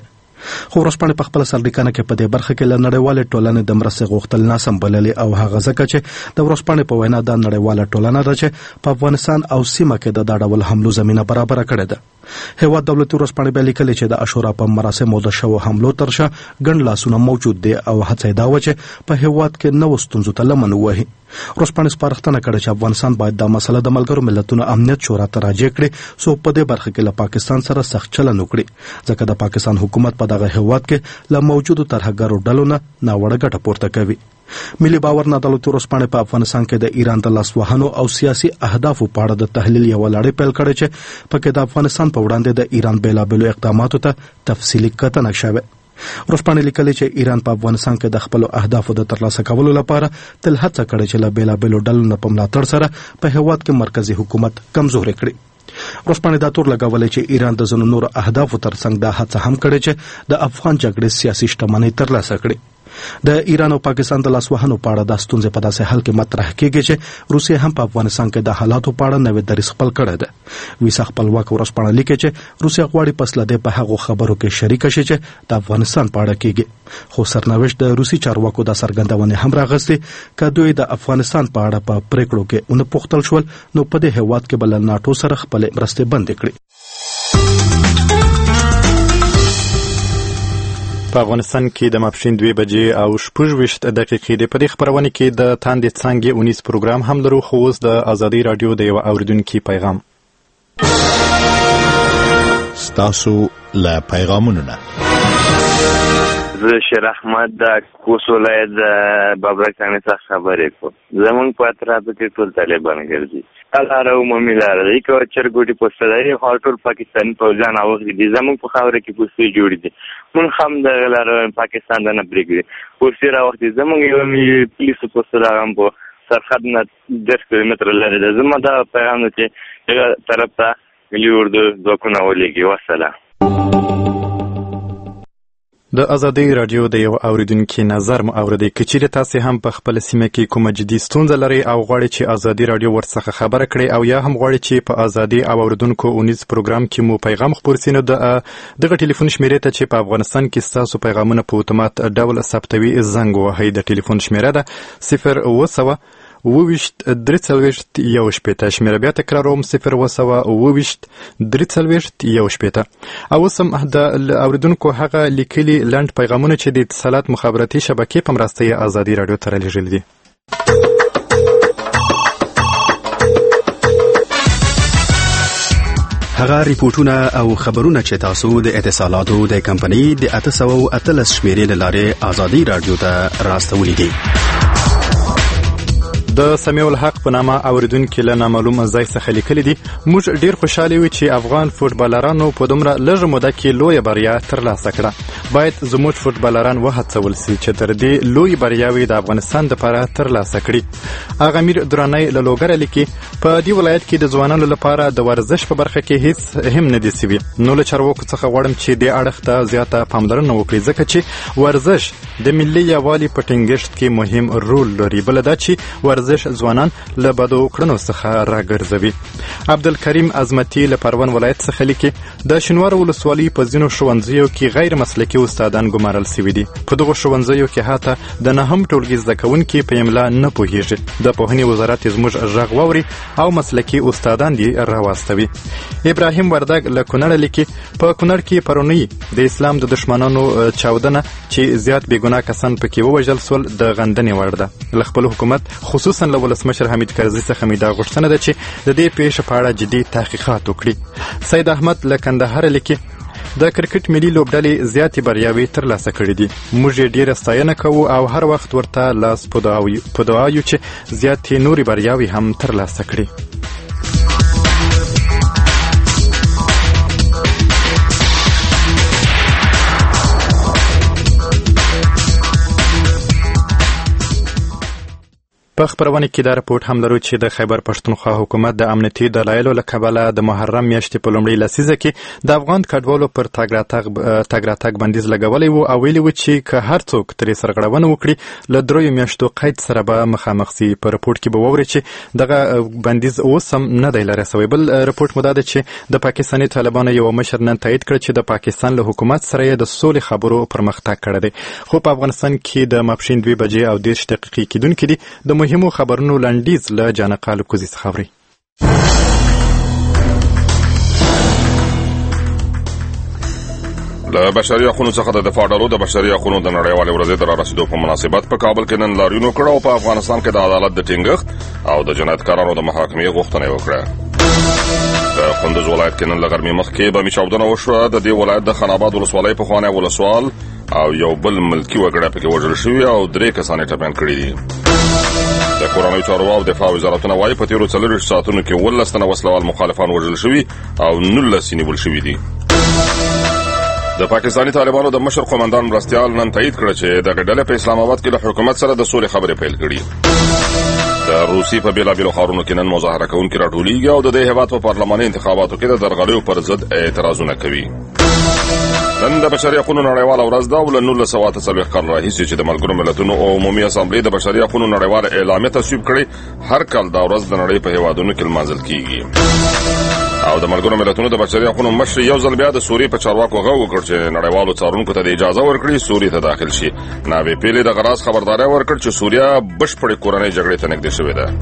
خو ورځپاڼې په خپل سرلیکنه کې په دې برخه کې له نړیوالې ټولنې د مرستې غوښتل ناسم بللې او هغه ځکه چې د ورځپاڼې په وینا د نړیواله ټولنه ده چې په افغانستان او سیمه کې د دا ډول حملو زمينه برابر کړې ده. هیواد دولتي ورځپاڼې بیا لیکلي چې د عاشورا په مراسمو د شوو حملو ترشا ګڼ لاسونه موجود دي او هڅه دا و چې په هیواد کې نو ستونزو ته لمن ووهي. ورځپاڼې سپارښتنه کړې چې افغانستان باید دا مسله د ملګرو ملتونو امنیت شورا ته راجع کړي څو په دې برخه کې له پاکستان سره سخت چلند وکړي ځکه د پاکستان حکومت په دغه هیواد کې له موجودو ترهګرو ډلو نه ناوړه ګټه پورته کوي. ملي باور نه دولتي ورځپاڼې په افغانستان کې د ایران د لاسوهنو او سیاسي اهدافو په اړه د تحلیل یو لړۍ پیل کړې چې پکې د افغانستان په وړاندې د ایران بیلابېلو اقداماتو ته تفصیلي کتنه شوه. ورځپاڼې لیکلي چې ایران په افغانستان کې د خپل اهدافو د ترلاسه کولو لپاره تل هڅه کړې چې له بیلابېلو ډلو نه په ملاتړ سره په هیواد کې مرکزی حکومت کمزوري کړي. ورځپاڼې دا تور لګولې چې ایران د ځینو نورو اهدافو ترڅنګ دا هڅه هم کړې چې د افغان جګړې سیاسي شتمنۍ ترلاسه کړي. د ایران او پاکستان د لاسوهنو په اړه د ستونزې په داسې حال کې مطرح کېږي چې روسیه هم په افغانستان کې د حالاتو په اړه نوې دریځ خپل کړی دی. ویسا خپلواک ورځپاڼه لیکي چې روسیه غواړي پس له دې په هغو خبرو کې شریک شي چې د افغانستان په اړه کېږي. خو سرنوشت د روسي چارواکو د څرګندونې هم راغستې چې دوی د افغانستان په اړه په پریکړو کې ونه پوښتل شول نو په دې هیواد کې بل ناتو سره خپل مرستې بندې کړې. په افغانستان کې د ماپښین دوه بجې او شپږ ویشت دقیقې د پدې خبرونه کې د تاندې څنګه اونیس پروګرام هم لرو خو اوس د ازادي رادیو د یو اوریدونکو پیغام ستاسو له پیغامونو نه زه شیر احمد د کوس ولایت د بابرکانې څخه خبرې کوم. زمونږ په اطرافو کې ټول طالبان ګرځي. لاره عمومي لاره دی که چرګوټي پوسته دی خو ټول پاکستاني پوځیان اوغلي دي. زمونږ په خاوره کې پوستې جوړې دي. مونږ هم دغه لاره پاکستان ته نه پرېږدي. پوستې راوختي زمونږ یو ملي پولیسو پوسته ده هم په سرحد نه دېرش کیلومتره لرې ده. زما دا پیغام دی چې هغه طرف ته ملي اردو ځواکونه ولېږي. وسلام. د ازادي رادیو د یو اوریدونکو نظر مو اوریدي کچېره تاسو هم په خپل سیمه کې کومه جدي ستونزه لري او غواړئ چې ازادي رادیو ورڅخه خبره کړي او یا هم غواړئ چې په ازادي او اوریدونکو اونیز پروګرام کې مو پیغام خپور سینو د دغه ټلیفون شمیره ته چې په افغانستان کې تاسو پیغامونه په اتومات ډول ثبتوي زنګ وهي. د ټلیفون شمیره ده صفر وسوه وویشت درې څلوېښت یو شپېته. شمیره بیا تکراروم صفر وسوه وویشت درې څلوېښت یو شپېته. او اوس هم د اوریدونکو هغه لیکلي لنډ پیغامونه چې د اتصالات مخابراتي شبکې په مرسته یې ازادي رادیو ته رالیږلي دي. هغه ریپورتونه او خبرونه چې تاسو د اتصالاتو د کمپنۍ د اته سوه اتلس شمیرې له لارې ازادي رادیو ته راستولي دي. د سمیع الحق په نامه اوریدونکو له نامعلوم ځای څخه لیکلي دي موږ ډیر خوشاله یو چې افغان فوټبالرانو په دومره لږه موده کې لویه بریا ترلاسه کړه. باید زموږ فوټبالران وهڅول سي چې تر دې لوی بریاوي د افغانستان لپاره ترلاسه کړي. اغه امیر درانی له لوګر لیکي په دې ولایت کې د ځوانانو لپاره د ورزش په برخه کې هیڅ هم نه دي سوي. نو له چارواکو څخه غواړم چې د اړخ ته زیاته پاملرنه وکړي ځکه چې ورزش د ملي یووالي په ټینګښت کې مهم رول لري. بل دا چې ورزش ځوانان له بدو کړنو څخه راګرځوي. عبدالکریم عظمتي له پروان ولایت څخه لیکي د شینوار ولسوالۍ په ځینو ښوونځیو کې غیر مسلکي استادان ګمارل شوي دي. په دغو ښوونځیو کې حتی د نهم ټولګي زده کوونکي په املا نه پوهیږي. د پوهنې وزارت زموږ غږ واوري او مسلکي استادان دي راواستوي. ابراهیم وردګ له کونړ لیکي په کونړ کې پرونی د اسلام د دشمنانو چاودنه چې زیات بېګناه کسان پکې ووژل سول د غندنې وړ ده. له خپل حکومت خصوصا له ولسمشر حمید کرزي څخه مې دا غوښتنه ده چې د دې پیښې په اړه جدي تحقیقات وکړي. سید احمد له کندهار لیکي د کرکټ ملي لوبډلې زیاتې بریاوې ترلاسه کړې دي. موږ یې ډېره ستاینه کوو او هر وخت ورته لاس په دعا یو چې زیاتې نورې بریاوې هم ترلاسه کړي. په خبرونه کې دا راپورټ هم لرو چې د خیبر پښتونخوا حکومت د امنیتي دلایلو له کبله د محرم میاشتې په لومړۍ لسیزه کې د افغان کډوالو پر تګ راتګ بندیز لګولی و او ویلي و چې که هر څوک ترې سرغړونه وکړي له دریو میاشتو قید سره به مخامخ سي. په راپورټ کې به واورئ چې دغه بندیز اوس هم نه دی لرې سوی. بل راپورټ مو دا ده چې د پاکستاني طالبانو یو مشر نن تایید کړ چې د پاکستان له حکومت سره یې د سولې خبرو پرمختګ کړی دی. خو په افغانستان کې د ماپښین دوه بجې او دېرش دقیقې کېدونکي دي. د مهمو خبرونو لنډیز له جانقال کوزي څخه اورئ. د بشري حقوقو څخه د دفاع ډلو د بشري حقوقو د نړیوالې ورځې د رارسېدو په مناسبت په کابل کې نن لاریون وکړ او په افغانستان کې د عدالت د ټینګښت او د جنایتکارانو د محاکمې غوښتنه وکړه. د کندوز ولایت کې نن له غرمې مخکې بمي چاودنه وشوه. د دې ولایت د خاناباد ولسوالۍ پخوانی ولسوال او یو بل ملکي وګړی پکې وژل شوي او درې کسان یې ټپیان کړي دي. د کورنیو چارو او دفاع وزارتونه وايي په تیرو څلوېښتو ساعتونو کې اوولس تنه وسلوال مخالفان وژل شوي او نولس یې نیول شوي دي. د پاکستاني طالبانو د مشر قومندان مرستیال نن تایید کړ چې دغه ډلې په اسلام آباد کې له حکومت سره د سولې خبرې پیل کړي. د روسي په بیلابیلو ښارونو کې نن مظاهره کوونکي راټولیږي او د دې هیواد په پارلماني انتخاباتو کې د درغلیو پر ضد اعتراضونه کوي. نن د بشري حقوقو نړیواله ورځ ده او له نولس سوه اته څلوېښت کال راهیسې چې د ملګرو ملتونو عمومي اسامبلې د بشري حقوقو نړیواله اعلامیه تصویب کړې هر کال دا ورځ د نړۍ په هیوادونو کې لمانځل کیږي. او د ملګرو ملتونو د بشري حقوقو مشر یو ځل بیا د سوریې په چارواکو غږ وکړ چې نړیوالو څارونکو ته د اجازه ورکړي سوریې ته داخل شي. ناوې پیلې د غراض خبرداری ورکړ چې سوریه بشپړې کورنۍ جګړې ته نږدې شوې ده.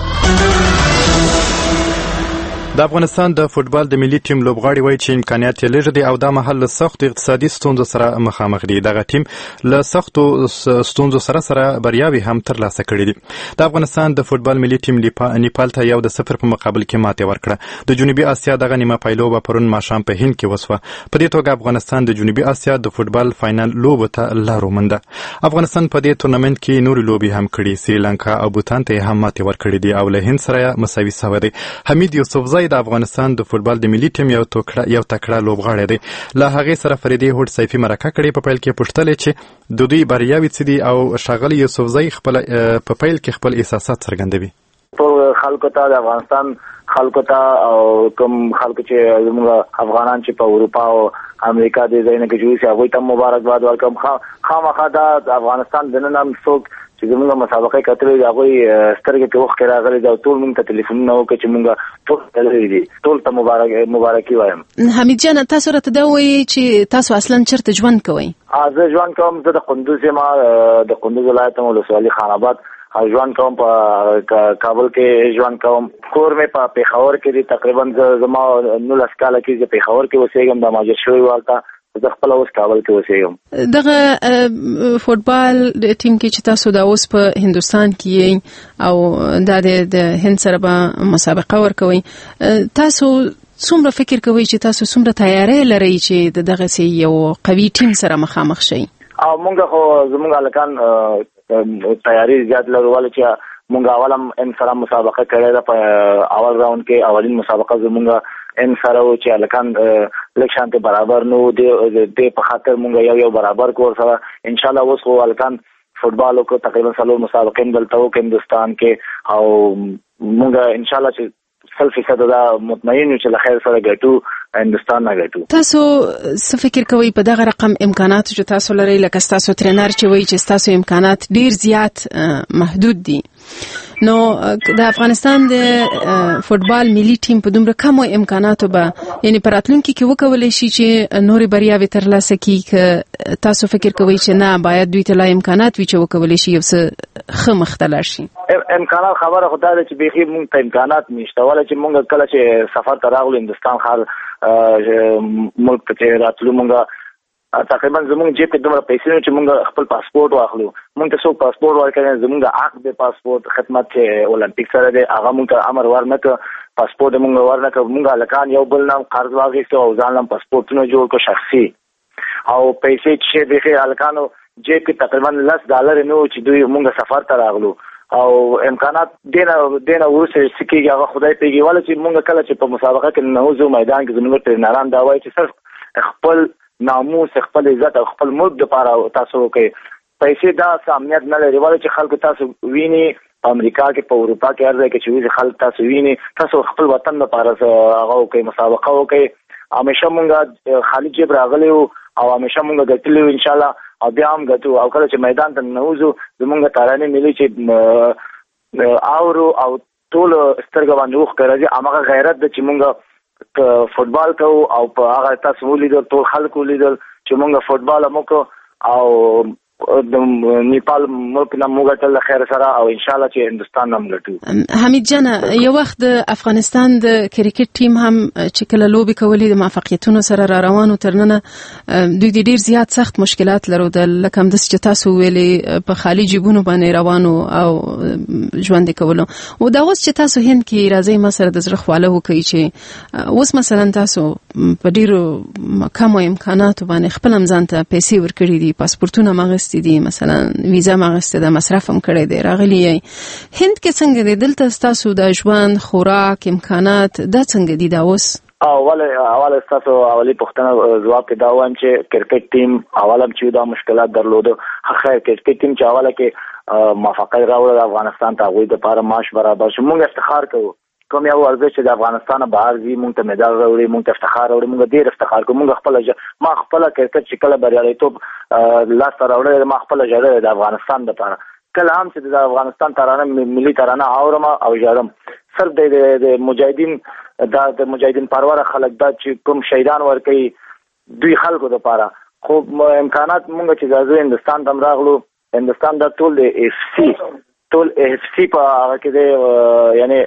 د افغانستان د فوټبال د ملي ټیم لوبغاړي وایي چې امکانات یې لږ دي او دا مهال له سختو اقتصادي ستونزو سره مخامخ دي. دغه ټیم له سختو ستونزو سره سره بریاوې هم ترلاسه کړې دي. د افغانستان د فوټبال ملي ټیم نیپال ته یو د صفر په مقابل کې ماتې ورکړه. د جنوبي اسیا دغه نیمه پایلوبه پرون ماښام په هند کې وسوه. په دې توګه افغانستان د جنوبي اسیا د فوټبال فاینل لوبو ته لار ومونده. افغانستان په دې تورنمنت کې نورې لوبې هم کړي. سریلانکا او بوتان ته هم ماتې ورکړې دي او له هند سره مساوي سوی دی. حمید یوسفزی د افغانستان د فوټبال د ملي ټیم یو توکړه یو تکړه لوبغاړی دی. له هغې سره فریدي هوډ سیفي مرکه کړې. په پیل کې پوښتلې چې د دوی بریاوې څه دي او ښاغلی یوسفزی خپل په پیل کې خپل احساسات څرګندوي. ټول خلکو ته د افغانستان خلکو ته او کوم خلکو چې زموږ افغانان چې په اروپا او امریکا د ځایونو کې جوړ شي هغوی ته مبارکباد ورکوم. خامخا دا د افغانستان دننه هم څوک چې زموږ مسابقې کتلې هغوی سترګې ته اوښکې راغلې دي او ټول موږ ته تلیفونونه وکړي چې موږ ټول تللي دي. ټول ته مبارک مبارکي وایم. حمید جان تاسو راته دا وایي چې تاسو اصلا چېرته ژوند کوئ؟ زه ژوند کوم زه د کندوز یم د کندوز ولایت ولسوالي خان آباد ژوند کوم. په کابل کې ژوند کوم. کور مې په پېښور کې دی. تقریبا زما نولس کاله کې زه پېښور کې اوسېږم. د مهاجر شوی والته زه خپل اوس کابل کې اوسېږم. دغه فوټبال ټیم کې چې تاسو دا اوس په هندوستان کې او دا د هند سره به مسابقه ورکوئ تاسو څومره فکر کوئ چې تاسو څومره تیاری لرئ چې د دغسې یو قوي ټیم سره مخامخ شئ؟ او مونږ خو زموږ هلکان تیاری زیات لرو ولې چې مونږ اول هم ان سره مسابقه کړې ده. په اول راوند کې اولین مسابقه زمونږ ان سره و چې هلکان لږ شانته برابر نو دې په خاطر مونږ یو یو برابر کور سره انشاءالله اوس خو هلکان فوټبال وکړو. تقریبا څلور مسابقې هم دلته وکړو هندوستان کې او مونږ انشاءالله چې سل فیصد دا مطمئن یو چې له خیر سره ګټو هندوستان نه ګټو. تاسو څه فکر کوئ په دغه رقم امکانات چې تاسو لرئ لکه ستاسو ټرینر چې وایي چې ستاسو امکانات ډیر زیات محدود دي نو د افغانستان د فوټبال ملي ټیم په دومره کمو امکاناتو به یعنی په راتلونکي کې وکولی شي چې نورې بریاوې ترلاسه کړي که تاسو فکر کوئ چې نه باید دوی ته لا امکانات وي چې وکولی شي یو څه ښه مخته لاړ شي؟ امکانات خبره خو دا ده چې بیخي موږ ته امکانات نشته ولې چې موږ کله چې سفر ته راغلو هندوستان ښار ملک ته چې راتلو موږ تقریبا زمونږ جیب کې دومره پیسې نه چې موږ خپل پاسپورت واخلو. موږ ته څوک پاسپورت ورکړي زمونږ حق دی پاسپورت خدمت چې اولمپیک سره دی هغه موږ ته امر ورنکړ. پاسپورت موږ ورنکړ. موږ هلکان یو بل نه قرض واخیستو او ځان هم پاسپورتونه جوړ کړو شخصي او پیسې چې بیخي هلکانو جیب کې تقریبا لس ډالر نه و چې دوی موږ سفر ته راغلو او امکانات دینه دینه ورسره سکیږي هغه خدای پیږي ولې چې موږ کله چې په مسابقه کې نوځو میدان کې زموږ ټرینران دا وایي چې صرف خپل ناموس خپل عزت او خپل ملک لپاره تاسو کوي پیسې دا امنیت نه لري ولې چې خلکو تاسو ویني امریکا کې په اروپا کې ارزه کې چې خلک تاسو ویني تاسو خپل وطن لپاره هغه کوي مسابقه وکي همیشه مونږه خالي جيب راغلي او همیشه مونږ ګټلو ان شاء الله او بیا هم ګټو او کله چې میدان ته نوځو زمونږ ترانه ملي چې اورو او ټول سترګې باندې وخ کوي هغه غیرت د چې مونږ فوتبال کوو او په هغه تاسو ولیدل ټول خلک ولیدل چې مونږ فوتبال مو کو او د نیپال ملک نه موږ ټول خیر سره او ان شاء الله چې هندستان هم ګټو. حمید جان یو وخت د افغانستان د کرکټ ټیم هم چې کله لوبي کولې د موفقیتونو سره را روانو ترننه دوی د ډیر زیات سخت مشکلات لرودل لکه هم د چې تاسو ویلي په خالي جيبونو باندې روانو او ژوند کولو او دا اوس چې تاسو هند کې راځي ما سره د زړه خواله وکړي چې اوس مثلا تاسو په ډیرو کم امکاناتو باندې خپل ځان ته پیسې ورکړي دي پاسپورتونه مغستې دي مثلا ویزا مغسته د مصرف هم کړی دی راغلی هند کې څنګه دی دلته تاسو د ژوند خوراک امکانات دا څنګه دي دا اوس اوله اوله تاسو اولی پښتنه جواب کې دا وایم چې کرکټ ټیم اوله چې دا مشکلات درلوده خیر کرکټ ټیم چې اوله کې موافقه راوړه افغانستان ته غوي د لپاره معاش برابر شو موږ افتخار کوو کوم یو ورزش چې د افغانستان بهر زی مونږ ته مډال راوړي مونږ ته افتخار راوړي مونږ ډیر افتخار کوو مونږ خپل ما خپل کرکټ چې کله بریالیتوب لاس راوړي ما خپل جوړه د افغانستان لپاره کله هم چې د افغانستان ترانه ملي ترانه اورم او جوړم سر د مجاهدین د مجاهدین پرور خلک دا چې کوم شهیدان ورکړي دوی خلکو لپاره خو امکانات مونږ چې ځو هندستان ته راغلو هندستان د ټول اف سی ټول اف سی په هغه کې دی یعنی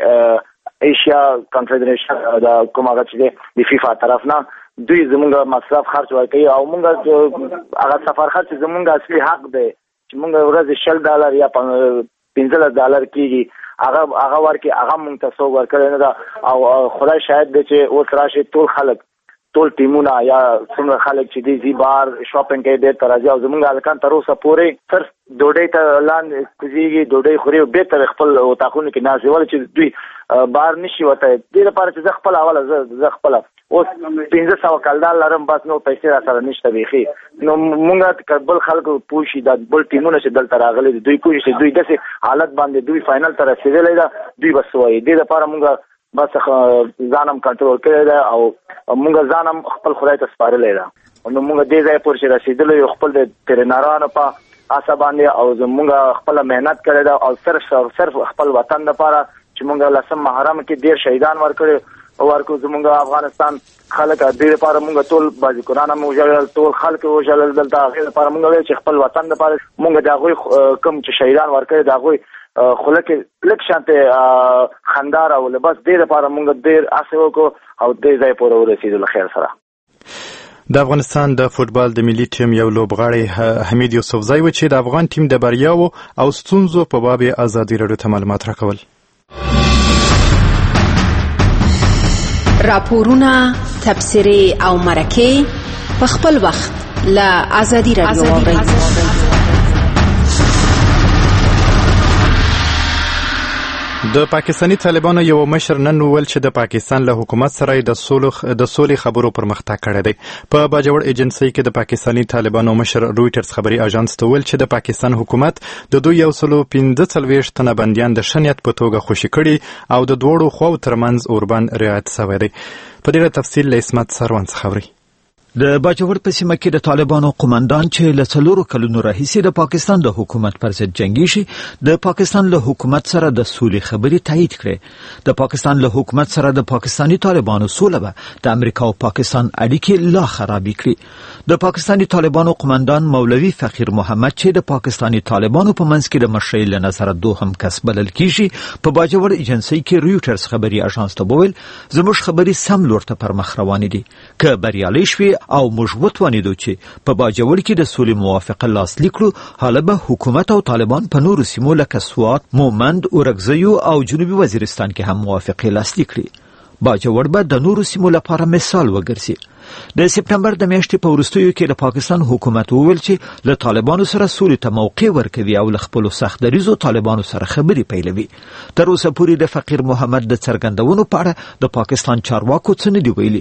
ایشیا کنفدریشن دا کومه چې د فیفا طرف نه دوی زمونږ مصرف خرج ورکوي او مونږ هغه سفر خرج زمونږ اصلي حق دی چې مونږ ورځ شل ډالر یا پنځه ډالر کیږي هغه هغه ورکي هغه مونږ ته سو ورکړي نه دا او خدای شاهد دی چې اوس راشي ټول خلک ټول ټیمونه یا څومره خلک چې دي زی بار شاپینګ کوي ډېر ترځي او زمونږ الکان تر اوسه پورې صرف ډوډۍ ته لاندې کوزيږي ډوډۍ خوري او به تر خپل وتاخونه کې نازي ول چې دوی بار نشي وته دې لپاره چې ځ خپل اوله ز خپل اوس پنځه سو کلدار لرم بس نو پیسې را سره نشته بيخي نو مونږه کبل خلکو پوښي د بل ټیمونه چې دلته راغلي دوی کوشش دوی داسې حالت باندې دوی فائنل ته رسیدلې ده دوی بس وایي دې لپاره مونږه بس ځانم کنټرول کړی دا او مونږ ځانم خپل خدای ته سپارلې ده نو مونږ دې ځای پورې رسیدلې خپل د ترنارانو په اسا باندې او زمونږ خپل مهنت کړی دا او صرف صرف خپل وطن لپاره چې مونږ لسم محرم کې ډیر شهیدان ورکړي او ورکو زمونږ افغانستان خلک دې لپاره مونږ ټول بازیکران مو جوړل ټول خلک او جلل دلته غیر لپاره مونږ چې خپل وطن لپاره مونږ دا غوي کم چې شهیدان ورکړي دا غوي خلک لک شانته خندار او بس دې لپاره مونږ ډیر اسو کو او دې ځای پورې ورسېدل خیر سره د افغانستان د فوتبال د ملي ټیم یو لوبغاړی حمید یوسفزی و چې د افغان ټیم د بریاو او ستونزو په باب ازادي راډیو ته معلومات راکول. راپورونه، تبصرې او مرکې په خپل وخت له ازادي راډیو واورئ. د پاکستاني طالبانو یو مشر نن وویل چې د پاکستان له حکومت سره د سولې د سولې خبرو پرمختګ کړی دی. په باجوړ ایجنسی کې د پاکستاني طالبانو مشر رويټرز خبري اژانس ته ویل چې د پاکستان حکومت د دوی یو سلو پنځه څلوېښت تنه بندیان د شنیت په توګه خوشي کړي او د دوړو خواو ترمنځ اوربان رعایت شوی دی. په ډیره تفصیل له اسمت سروان څخه خبري. د باجوړ په سیمه کې د طالبانو قومندان چې له څلورو کلونو راهیسې د پاکستان د حکومت پر ضد جنگي شي د پاکستان له حکومت سره د سولې خبرې تایید کړې. د پاکستان له حکومت سره د پاکستاني طالبانو سوله به د امریکا او پاکستان اړیکې لا خرابې کړي. د پاکستاني طالبانو قومندان مولوي فقیر محمد چې د پاکستاني طالبانو په منځ کې د مشرۍ له نظره دوهم کس بلل کیږي په باجوړ ایجنسی کې رويټرز خبري اژانس ته وویل زموږ خبرې سم لور ته پر مخ روانې دي که بریالي شوي او موږ وتوانیدو چې په باجوړ کې د سولې موافقه لاسلیک کړو حالا به حکومت او طالبان په نورو سیمو لکه سوات، مومند، اورګزیو او جنوبي وزیرستان کې هم موافقه لاسلیک کړي. باجوړ به د نورو سیمو لپاره مثال وګرځي. د سپټمبر د میاشتې په وروستیو کې د پاکستان حکومت وویل چې له طالبانو سره سولې ته موقع ورکوي او له خپلو سخت دریځو طالبانو سره خبرې پیلوي. تر اوسه پورې د فقیر محمد د څرګندونو په اړه د پاکستان چارواکو څه نه دي ویلي.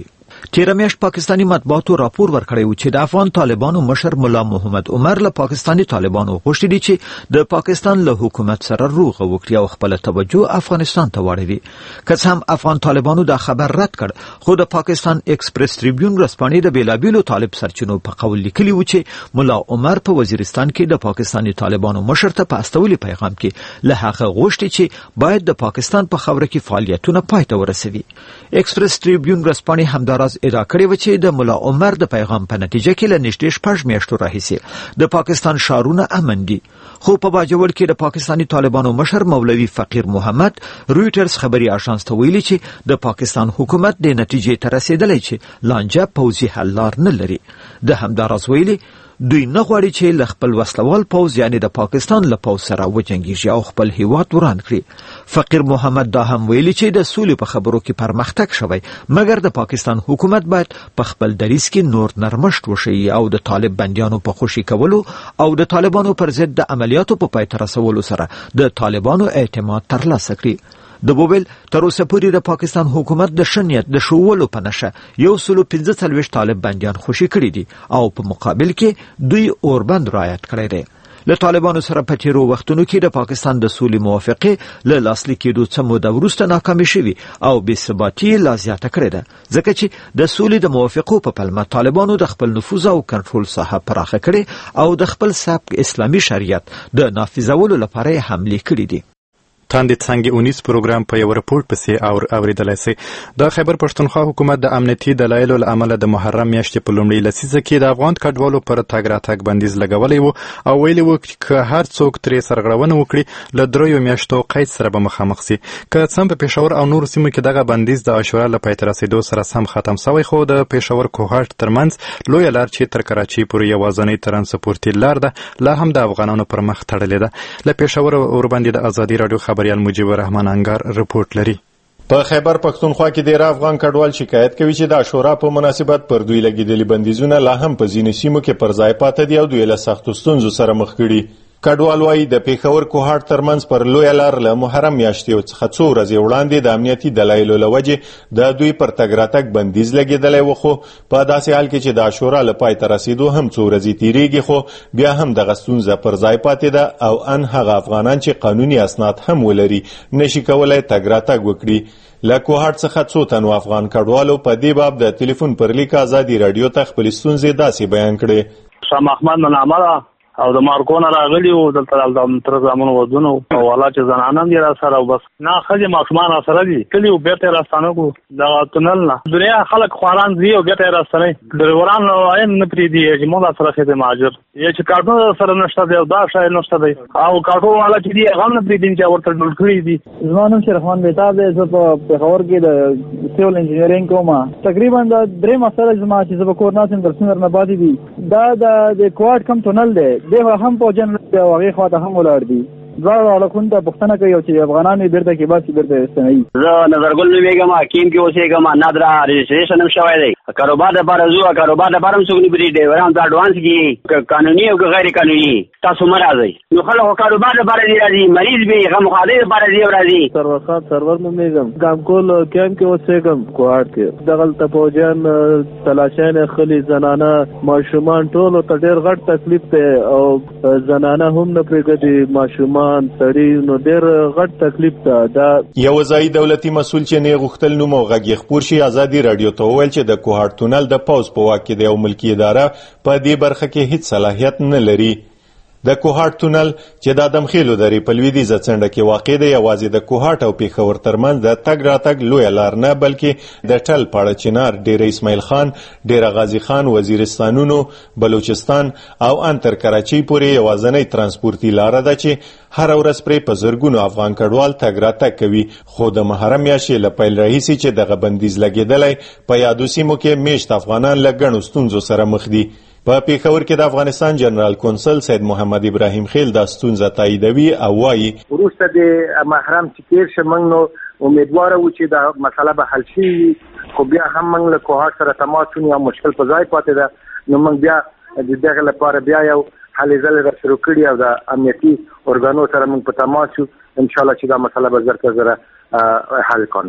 تیر میاشت پاکستانی مطبوعاتو راپور ورکړی و چې د افغان طالبانو مشر مولا محمد عمر له پاکستانی طالبانو غوښتي دي چې د پاکستان له حکومت سره روغه وکړي او خپل توجه افغانستان ته واړوي. که څه هم افغان طالبانو دا خبر رد کړ، خو د پاکستان ایکسپریس ټریبیون رسپانې د بیلابیلو طالب سرچینو په قول لیکلي و چې مولا عمر په وزیرستان کې د پاکستانی طالبانو مشر ته په استولي پیغام کې له هغه غوښتي چې باید د پاکستان په خاوره کې فعالیتونه پای ته ورسوي. ایکسپریس ټریبیون رسپانې همداراز ادعا کړې و چې د مولا عمر د پیغام په نتیجه کې له نږدې شپږ میاشتو راهیسې د پاکستان ښارونه امن دي. خو په باجوړ کې د پاکستانی طالبانو مشر مولوي فقیر محمد رويټرز خبري اژانس ته ویلي چې د پاکستان حکومت د نتیجې ته رسیدلی چې لانجه پوځي حل لار نه لري. د همداراز ویلي دوی نه غواړي چې له خپل وسلوال پوځ یعنی د پاکستان له پوځ سره وجنګیږي او خپل هیواد وران کړي. فقیر محمد دا هم ویلي چې د سولې په خبرو کې پرمختګ شوی، مګر د پاکستان حکومت باید په خپل دریځ کې نور نرمښت وشي او د طالب بندیانو په خوشي کولو او د طالبانو پر ضد د عملیاتو په پای ته رسولو سره د طالبانو اعتماد ترلاسه کړي. د بوبل تر اوسه پورې د پاکستان حکومت د شنیت د شوولو په نشه یو سلو پنځه څلوېښت طالب بندیان خوشي کړي دي او په مقابل کې دوی اوربند رعایت کړی دی. له طالبانو سره په تیرو وختونو کې د پاکستان د سولې موافقې له لاسلیک کېدو څه موده وروسته ناکامې شوي او بې ثباتي لا زیاته کړې ده، ځکه چې د سولې د موافقو په پلمه طالبانو د خپل نفوذ او کنټرول ساحه پراخه کړې او د خپل سبک اسلامي شریعت د نافذولو لپاره یې حملې کړې دي. تاندې څنګه اونیس پروګرام په یو رپورټ پسې اور اوریدلای شي. د خیبر پښتونخوا حکومت د امنیتي دلایلو له امله د محرم میاشتې په لومړۍ لسیزه کې د افغان کډوالو پر تګ راتګ بندیز لګولی و او ویلي و چې هر څوک ترې سرغړونه وکړي له دریو میاشتو قید سره به مخامخ سي. که څه هم په پېښور او نورو سیمو کې دغه بندیز د عاشورا له پای ته رسېدو سره سم ختم سوی، خو د پېښور کوهاټ ترمنځ لویه لار چې تر کراچۍ پورې یوازینۍ ترانسپورتي لار ده لا هم د افغانانو پر مخ تړلې ده. له پېښور ورباندې د ازادي راډیو خبریال مجيب الرحمن انګار رپورټ لري. په خیبر پښتونخوا کې ډیر افغان کډوال شکایت کوي چې د عاشورا په مناسبت پر دوی لګیدلي بندیزونه لا هم په ځینو سیمو کې پر ځای پاتې دي او دوی له سختو ستونزو سره مخ کړي. کډوال وايي د پېښور کوهاټ ترمنځ پر لویه لار له محرم میاشتې څخه څو ورځې وړاندې د امنیتي دلایلو له وجې د دوی پر تګ راتګ بندیز لګېدلی و، خو په داسې حال کې چې د عاشورا له پای ته رسېدو هم څو ورځې تېرېږي، خو بیا هم دغه ستونزه پر ځای پاتې ده او ان هغه افغانان چې قانوني اسناد هم ولري نشي کولی تګ راتګ وکړي. له کوهاټ څخه څو تنو افغان کډوالو په دې باب د ټلیفون پر لیک ازادي راډیو ته خپلې ستونزې داسې بیان کړې. شاه محمد منامه او د مارکونه راغلی او دلته د تر زمونو ودونو او والا چې زنانه دي را سره بس نه خځې ماشومان را سره دي کلی او بیرته راستانه کو د تونل نه دنیا خلک خواران دي او بیرته راستانه ډریوران عین نه پری دي چې موږ سره خدمت ماجر یې چې کارټو سره نشته دی او دا شای نشته دی او کارټو والا چې دی هغه نه پری دي چې ورته ډول کړی دي. زمانم شرفان بیتا دی زه په پېښور کې د سیول انجینرینګ کوم، تقریبا د درې مسله زما چې زه په کور ناسم درسونه نه پاتې دي. دا د کوارټ کم تونل دی دغه هم په جن او هغه خواته هم ولاړ دي. زړه علاقون ته پښتنه کوي چې افغانان یې بیرته کې باسي بیرته استنوي. زه نظرګل نومېږم، حکیم کې اوسېږم، نادرا رجسټریشن هم شوی دی. کاروبار لپاره ځو، کاروبار لپاره هم څوک نه پرېږدي، ډریوران ته اډوانس کېږي، قانوني او غیر قانوني. تاسو مه راځئ. نو خلک کاروبار لپاره دي راځي، مریض به یې غمخوالۍ لپاره دي راځي. سرور خان سرور نومېږم، ګامکول کیمپ کې اوسېږم کوهاټ کې. دغلته پوجان تلاشیان خلي زنانه ماشومان ټولو ته ډېر غټ تکلیف دی او زنانه هم نه پرېږدي، ماشومان سړي نو ډېر غټ تکلیف ده. دا یو ځای دولتي مسؤل چې نه غوښتل نو موږ یې خپور شي ازادي رادیو ته وویل چې د کوهاټ تونل د پوز په واک کې دی او ملکي اداره په دې برخه کې هیڅ صلاحیت نه لري. د کوهاټ تونل چې د ادمخیلو درې په لویدیځه څنډه کې واقع دی یوازې د کوهاټ او پېښور ترمنځ د تګ راتګ لویه لار نه بلکې د ټل پاړه چنار، ډیره اسماعیل خان، ډیره غازي خان، وزیرستانونو، بلوچستان او ان تر کراچۍ پورې یوازینۍ ترانسپورتي لار ده چې هر ورځ پرې په زرګونو افغان کډوال تګ راتګ کوي. خو د محرم میاشتې له پیل راهیسې چې دغه بندیز لګېدلی په یادو سیمو کې میشت افغانان له ګڼو ستونزو سره مخ دي. په پېښور کې د افغانستان جنرال کونسل سید محمد ابراهیم خیل دا ستونزه تاییدوي او وایي وروسته د محرم چې تېر شه موږ نو امیدواره وو چې دا مسله به حل شي، خو بیا هم موږ له کوهاټ سره تماس ونیو او مشکل په ځای پاتې ده. نو موږ بیا د دغه لپاره بیا یو هلې ځلې را شروع کړي او د امنیتي ارګانو سره موږ په تماس یو، انشاءالله چې دا مسله به زر تر زره حل کړو.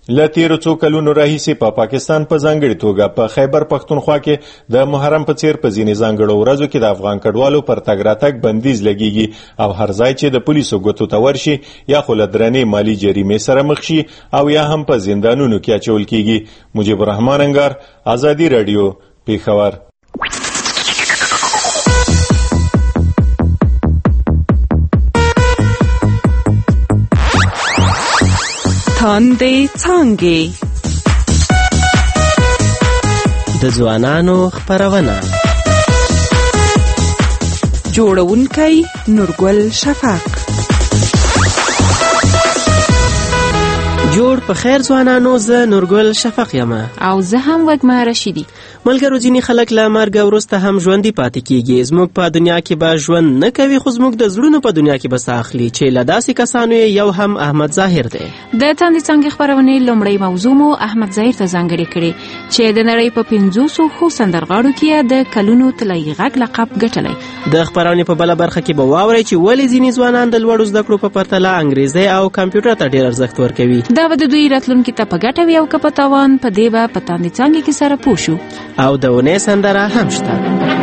له تیرو څو کلونو راهیسې په پا پاکستان په ځانګړې توګه په خیبر پښتونخوا کې د محرم په څیر په ځینې ځانګړو ورځو کې د افغان کډوالو پر تګ راتګ بندیز لګیږي او هر ځای چې د پولیسو ګوتو ته ورشي یا خو له درنې مالي جریمې سره مخ شي او یا هم په زندانونو کې اچول کیږي. مجيب الرحمن انګار، آزادی رادیو، پیښور. تاندې څانګې د ځوانانو خپرونه، جوړونکی نورګل شفق. جوړ په خیر ځوانانو، زه نورګل شفق یم او زه هم وګما رشیدي. ملګرو، ځینې خلک له مرګ وروسته هم ژوندي پاتې کیږي. زموږ په دنیا کې به ژوند نه کوي، خو زموږ د زړونو په دنیا کې به ساه اخلي، چې له داسې کسانو یو هم احمد ظاهر دی. د تاندې څانګې خپرونې لومړی موضوع مو احمد ظاهر ته ځانګړې کړې چې د نړۍ په پنځوسو ښو سندرغاړو کې د کلونو طلایي غږ لقب ګټلی. د خپرونې په بله برخه کې به واورئ چې ولې ځینې ځوانان د لوړو زده کړو په پرتله انګریزي او کمپیوټر ته ډېر ارزښت ورکوي. دا به د دوی راتلونکي ته په ګټه وي او که په تاوان، په دې به په تاندې څانګې کې سره پوه شو. او د اونۍ سندره هم شته.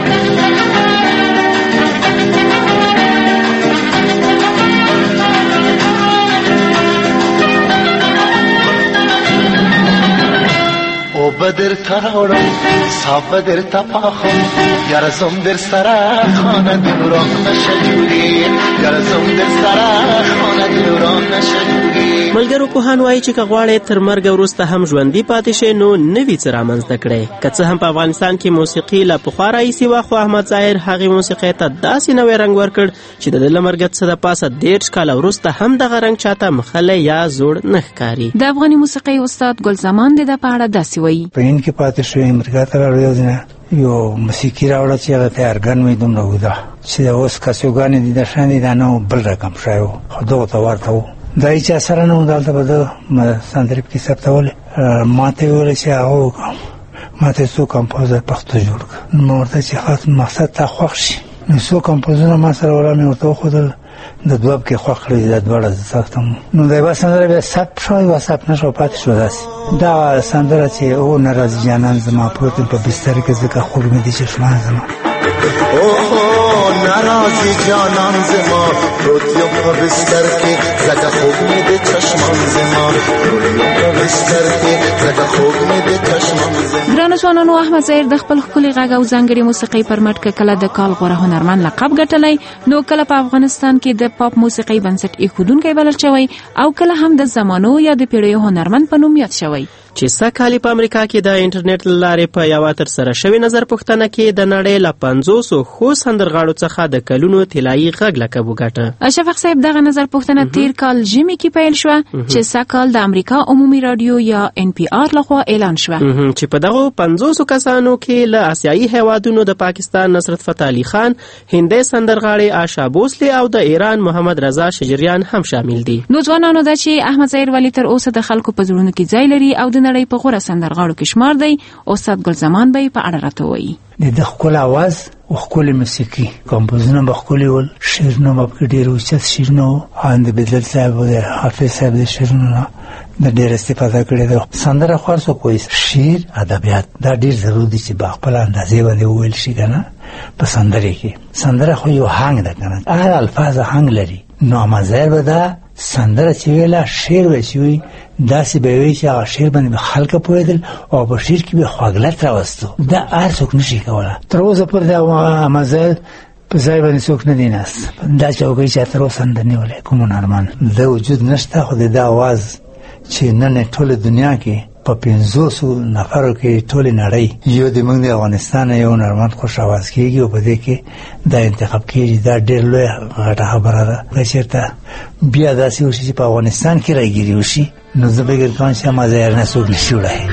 او بدر تراورم صاحب بدر تپاخم یارزم در سرا خانه دوران نشجوری یارزم در سرا خانه دوران نشجوری. ملګرو، پوهان وایي چې که غواړې تر مرګ وروسته هم ژوندي پاتې شې نو نوي څه رامنځته کړئ. که څه هم په افغانستان کې موسیقي له پخوا راهیسې وه، خو احمد ظاهر هغې موسیقۍ ته داسې نوی رنګ ورکړ چې د ده له مرګه څه د پاسه دېرش کاله وروسته هم دغه رنګ چاته مخلی یا زوړ نه ښکاري. د افغاني موسیقۍ استاد ګل زمان د ده په اړه داسې وایي. په هند کې پاتې شوی، امریکا ته راوړی یو ځینه یو موسیقي راوړه چې هغه ته ارګن مې دومره اوږده چې اوس کاسیوګانې دي د شان دي، دا نه بل رقم شی و، خو دغو ته ورته و. دا هېچا سره نه و، دلته به ده سندرې پکې ثبتولې. ما ته یې وویل چې هغه وکړم، ما ته یې څو کمپوزر پښتو جوړ کړه. نو ما ورته چې خاص مقصد تا خوښ شي. نو څو کمپوزرونه ما سره ولا مې ورته وښودل، د دوه پکې خوښ کړی، دا دواړه زه سختم. نو د یوه سندره بیا ثبت شوه، یوه ثبت نه شوه، پاتې شوه داسې. دا سندره چې او ناراضي جانان زما پروت یم په بستر کې، ځکه خوږ مې دي چشمان زما. ناراضی جانان زما پروت یم په بستر کې، ځکه خوږ مې دي چشمان زما. پروت یم په بستر کې، ځکه خوږ مې دي چشمان زما. ګرانو ځوانانو، احمد ظاهر د خپل ښکلي غږ او ځانګړې موسیقۍ پر مټ که کله د کال غوره هنرمند لقب ګټلی، نو کله په افغانستان کې د پاپ موسیقۍ بنسټ ایښودونکی بلل شوی او کله هم د زمانو یا د پیړیو هنرمند په نوم یاد شوی. چې سږ په امریکا کې د انټرنیټ له لارې په یوه ترسره شوې نظر پوښتنه کې د نړۍ له پنځوسو ښو سندرغاړو څخه د کلونو طلایي غږ لقب وګاټه. شفق صاحب، دغه نظر پوښتنه تیر کال ژمي کې پیل شوه چې سږ کال د امریکا عمومي رادیو یا ان پی آر لخوا اعلان شوه چې په دغه پنځوسو کسانو کې له آسیایي هیوادونو د پاکستان نصرت فتح علي خان، هندي سندرغاړي آشا بوسلي او د ایران محمد رضا شجریان هم شامل دي. نو ځوانانو دا چې احمد ظاهر ولی تر اوسه د خلکو په زړونو کې ځای لري او د نړۍ په غوره سندرغاړو کې شمار دی، استاد ګل زمان به په اړه راته وایي. د خپل आवाज او خپل موسیقي کمپوزونه به خپل ول، شعرونه به ډېر اوچت شعرونه او اند بدل صاحب او حافظ صاحب د شعرونه د ډېر استفاده کړې ده. سندره خاصو کوئی شعر ادبیات دا ډېر ضروري دي چې په خپل اندازې باندې وویل شي کنه. په سندره کې سندره خو یو هنګ ده کنه، هر الفاظ هنګ لري. نو مزر به دا سندره چې ویلا شعر وشوي داسې به وي چې هغه شعر باندې خلک پوهېدل او په شعر کې به خواږلت راوستو. دا هر څوک نشي کولی. تر اوسه پورې دا مزر په ځای باندې څوک نه دی ناست. دا چوکۍ چې تر اوسه نه نیولې کوم هنرمند د وجود نشته، خو د دا आवाज چې نن ټوله دنیا کې په پنځوسو نفرو کې ټوله نړۍ یو د موږ د افغانستان یو هنرمند خوش आवाज کېږي او په دې کې دا انتخاب کېږي. دا ډېر لوی غټه خبره ده. که چېرته بیا داسې وشي چې په افغانستان کې راګیري وشي نو زه فکر کوم چې احمد ظاهر نه څوک نشي وړی.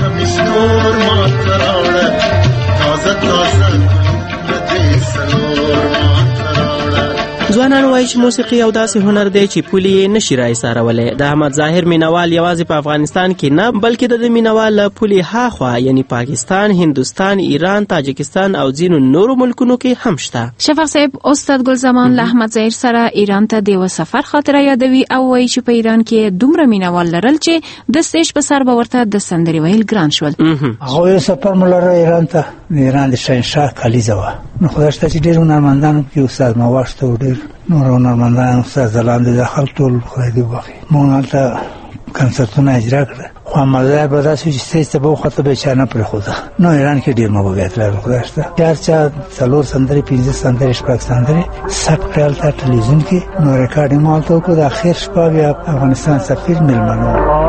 ځوانان وایي چې موسیقي یو داسې هنر دی چې پولې یې نشي راایسارولی. د احمد ظاهر مینوال یوازې په افغانستان کې نه بلکې د د مینوال له پولې هاخوا یعنی پاکستان، هندوستان، ایران، تاجکستان او ځینو نورو ملکونو کې هم شته. شفق صاحب، استاد ګل زمان له احمد ظاهر سره ایران ته د یو سفر خاطره یادوي او وایي چې په ایران کې دومره مینوال لرل چې د سټیج په سر به ورته د سندرې ویل ګران شول. هغه یو سفر ملره ایران ته، ایران د شاهنشاه کلیزه وه. نو خدای شته چې ډېر هنرمندان کې استاد مواشته و، ډېر نور هنرمندان، استاد ځلاند د خلک ټول خدای دې وبخښي. موږ هلته کنسرتونه اجرا کړل. خو احمد ظاهر به داسې چې سټیج ته به وخوته به چا نه پرېښوده. نو ایران کې ډېر محبوبیت لرل خدای شته. هر چا څلور سندرې، پنځه سندرې، شپږ سندرې ثبت کړې هلته ټلویزیون کې. نو ریکارډینګ مو هلته وکړو. د اخر شپه بیا افغانستان سفیر مېلمانه و.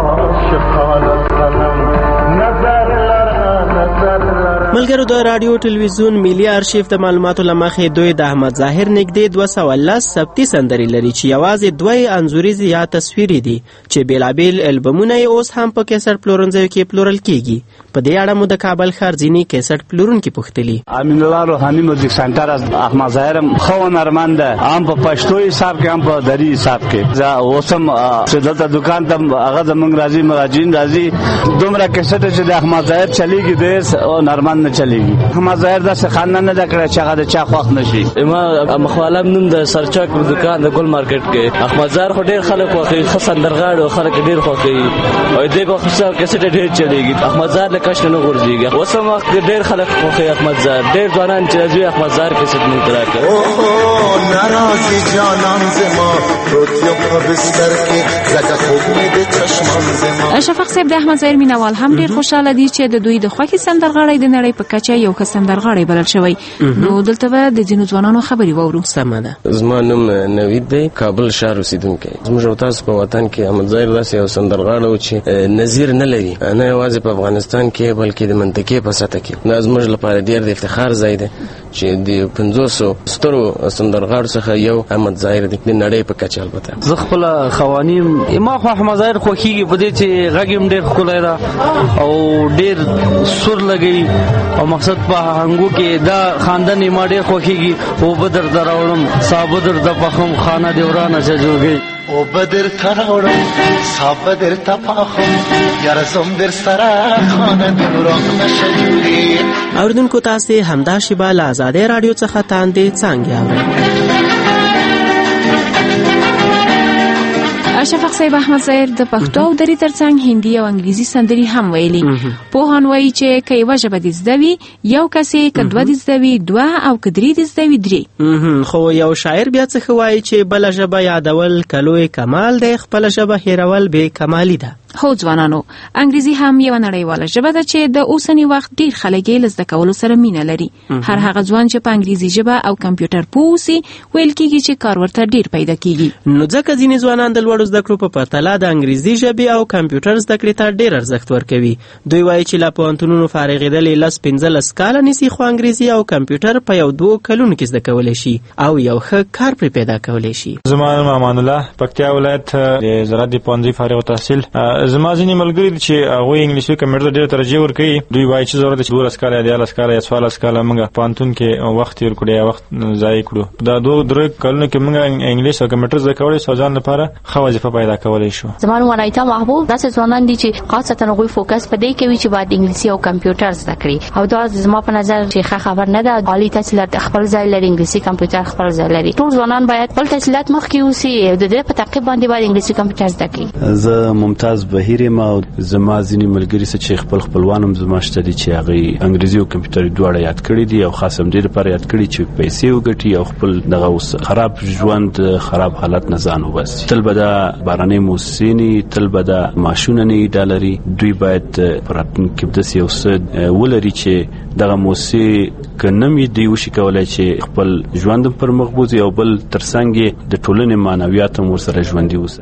ملګرو، د رادیو ټلویزیون ملي ارشیف د معلوماتو له مخې دوی د احمد ظاهر نږدې دوه سوه لس ثبتي سندرې لري چې یوازې دوه یې انځوریزې یا تصویري دي چې بېلابېل البمونه یې اوس هم په کیسټ پلورنځیو کې پلورل کیږي. په دې اړه مو د کابل ښار ځینې کیسټ پلورونکي پوښتلي. امین الله روحاني موزیک سنټر از احمد ظاهر ښه هنرمند ده، هم په پښتو حساب کې هم په دري حساب کې. زه اوس هم چې دلته دکان ته هغه زموږ راځي، مراجعین راځي. دومره کیسټ چې د احمد ظاهر چلیږي دی هنرمند نه چلیږي. احمد ظاهر داسې خانه نه ده کړې چې هغه د چا خوښ نشي. ما مخوالم نوم د سرچاک په دکان د ګل مارکیټ کې. احمد ظاهر خو ډېر خلک خوښوي، ښه سندرغاړی او خلک ډېر خوښوي او دې په خصوصا کیسټ ډېر چلیږي. احمد ظاهر له کشت نه غورځي. اوس هم وخت ډېر خلک خوښوي احمد ظاهر. ډېر ځوانان چې راځي احمد ظاهر کیسټ موږ ته راکړي. اوه ناراضي جانان زما پروتیم په بستر کې لکه خوب مې د چشمان زما. شفق صاحب، د احمد ظاهر مینوال هم ډېر خوشاله دي چې د دوی د خوښې سندرغاړی د نړۍ په کچه یو ښه سندرغاړی بلل شوی. نو دلته به د ځینو ځوانانو خبرې واورو. سمه ده. زما نوم نوید دی، کابل ښار اوسېدونکی. زموږ او تاسو په وطن کې احمد ظاهر داسې یو سندرغاړی و چې نظیر نه لري، نه یوازې په افغانستان کې بلکې د منطقې په سطح کې. دا زموږ لپاره ډېر د افتخار ځای دی چې د پنځوسو سترو سندرغاړو څخه یو احمد ظاهر دی، د نړۍ په کچه. البته زه خپله خوانیم ما خو احمد ظاهر خوښېږي په دې چې غږ یې هم ډېر ښکلی ده او ډېر سور لګوي او مقصد په آهنګو کې دا خاندن یې ما ډېر خوښېږي. اوبه درته راوړم، سابه درته پخم، خانه دې ورانه شه جوړګۍ. اوبه درته راوړم، سابه درته پخم، یاره زم در سره خانه دې ورانه شه جوړګۍ. اوریدونکو، تاسې همدا شیبه له ازادۍ راډیو څخه تاندې څانګې اورئ. شفق صاحب، احمد ظاهر د پښتو او دري ترڅنګ هندي او انګریزي سندرې هم ویلي. پوهان وایي چې که یوه ژبه دې زده وي یو کس یې، که دوه دې زده وي دوه، او که درې دې زده وي درې. خو یو شاعر بیا څه ښه وایي چې بله ژبه یادول کلوی کمال دی، خپله ژبه هېرول بې کمالي ده. هو ځوانانو، انګریزي هم یو نړیواله ژبه ده چې د اوسني وخت ډیر خلک یې له زده کولو سره مینه لري. هر هغه ځوان چې په انګریزي ژبه او کمپیوټر پوه سي ویل کېږي چې کار ورته ډیر پیدا کېږي. نو ځکه ځینې ځوانان د لوړو زده کړو په پرتله د انګریزي ژبې او کمپیوټر زده کړې ته ډیر ارزښت ورکوي. دوی وایي چې له پوهنتونونو فارغېدل لس پنځلس کاله نیسي، خو انګریزي او کمپیوټر په یو دوو کلونو کې زده کولی شي او یو ښه کار پرې پیدا کولی شي. زما نوم امان الله، پکتیا ولایت د زراعت پوهنځي فارغ التحصیل. زما ځینې ملګري چې هغه انګلیسي کمپیوټر ډېر ترجیح ورکوي. دوی وایي چې ضرورت چې دولس کاله یا دیارلس کاله یا څوارلس کاله موږ پوهنتون کې وخت تېر کړو یا وخت ضایع کړو. دا دوه درې کلونو کې موږ انګلیسي او کمپیوټر زده کولی شو، ځان لپاره ښه وظیفه پیدا کولی شو. زما نوم ونایتا محبوب. داسې ځوانان دي چې خاصتا هغوی فوکس په دې کوي چې باید انګلیسي او کمپیوټر زده کړي او دا زما په نظر چې ښه خبر نه ده. عالي تحصیلات خپل ځای لري، انګلیسي کمپیوټر خپل ځای لري. ټول ځوانان باید خپل تحصیلات مخکې یوسي، د دې په تعقیب باندې باید انګلیسي کمپیوټر زده کړي. زه ممتاز بهیر یم او زما ځینې ملګري چې خپل خپلوان هم زما شته دي چې هغوی انګریزي او کمپیوټر دواړه یاد کړي دي او خاص هم دې لپاره یاد کړي چې پیسې وګټي او خپل دغه اوس خراب ژوند، خراب حالت نه ځان وباسي. تل به دا بهرنۍ موسسې، تل به دا معاشونه نه ډالري. دوی باید په راتلونکي کې داسې یو څه ولري چې دغه موسسې که نه وي دوی وشي کولی چې خپل ژوند هم پر مخ بوځي او بل ترڅنګ یې د ټولنې معنویات هم ورسره ژوندي وساتي.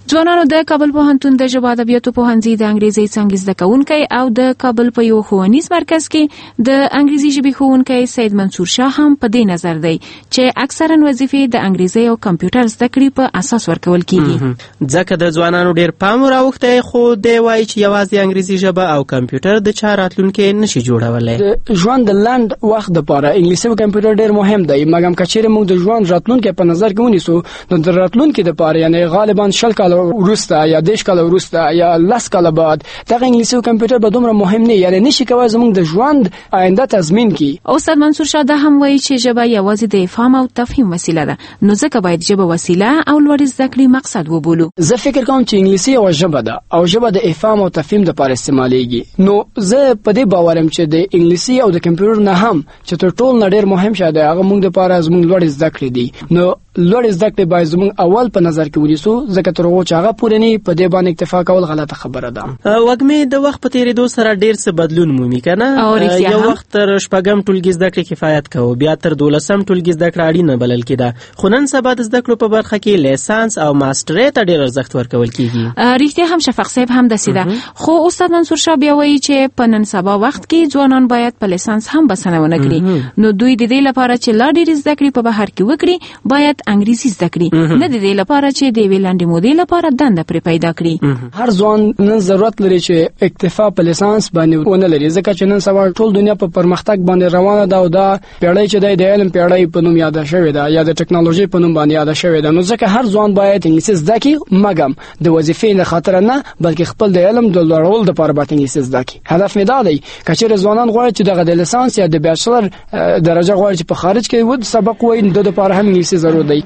ځوانانو د کابل پوهنتون د ژبو ادبیاتو پوهنځي د انګریزي څانګې زده کوونکی او د کابل په یو ښوونیز مرکز کې د انګریزي ژبې ښوونکی سید منصور شاه هم په دې نظر دی چې اکثرا وظیفې د انګریزي او کمپیوټر زده کړې په اساس ورکول کیږي. ځکه د ځوانانو ډیر پام راوخته خو دی وایي چې یوازې انګریزي ژبه او کمپیوټر د چا راتلونکي نشي جوړولای. ژوند د لاند وخت لپاره انګلیسي او کمپیوټر ډیر مهم دی، مګر کچېره موږ د ژوند راتلونکي په نظر کې ونیسو نو د راتلونکي لپاره یعنی غالبا شل کال وروسته یا دیش کال وروسته یا لس کال بعد دغه انګلیسي او کمپیوټر به دومره مهم نه یعنی نشي کولای زموږ د ژوند آینده تضمین کړي. استاد منصور شاه دا هم وایي چې ژبه یوازې د افهام او تفهیم وسیله ده، نو ځکه باید ژبه وسیله او لوړ زده کړې مقصد وبولو. زه فکر کوم چې انګلیسي او ژبه ده او ژبه د افهام او تفهیم لپاره استعمالېږي، نو زه په دې باورم چې د انګلیسي او د کمپیوټر نه هم چې تر ټولو نه ډېر مهم شه ده هغه موږ لپاره زموږ لوړ زده کړې دي. نو لوړ زده کړې باید زموږ اول په نظر کې ونیسو ځکه تر هغه چې هغه پورې نه په دې باندې اکتفا کول غلطه خبره ده. وګمې د وخت په تیریدو سره ډیر څه بدلون مومي کنه. یو وخت تر شپږم ټولګي زده کړې کفایت کوي، بیا تر دولسم ټولګي زده کړه اړینه بلل کېده، خو نن سبا د زده کړو په برخه کې لیسانس او ماسترۍ ته ډیر ارزښت ورکول کیږي. ریښتیا هم شفق صاحب هم داسې ده، خو استاد منصور شاه بیا وایي چې په نن سبا وخت کې ځوانان باید په لیسانس هم بسنه ونه کړي، نو دوی د دې لپاره چې لا ډیر زده کړې په بهر کې وکړي باید انګریزي زده کړي، نه د دې لپاره چې د ویلاندې مودې لپاره دنده پرې پیدا کړي. هر ځوان نن ضرورت لري چې اکتفا په لیسانس باندې ونه لري ځکه چې نن سبا ټول دنیا په پرمختګ باندې روانه ده او دا پیړۍ چې د علم پیړۍ په نوم یاد شوې ده یا د ټکنالوژي په نوم باندې یاد شوې ده، نو ځکه هر ځوان باید انګلیسي زده کړي، مګم د وظیفې نه خاطر نه بلکې خپل د علم د لوړولو لپاره باید انګلیسي زده کړي. هدف مې دا دی چې ځوانان غواړي چې دغه د لیسانس یا د بیچلر درجه غواړي چې په خارج کې ود سبق وایي، د لپاره هم انګلیسي ضروري دی.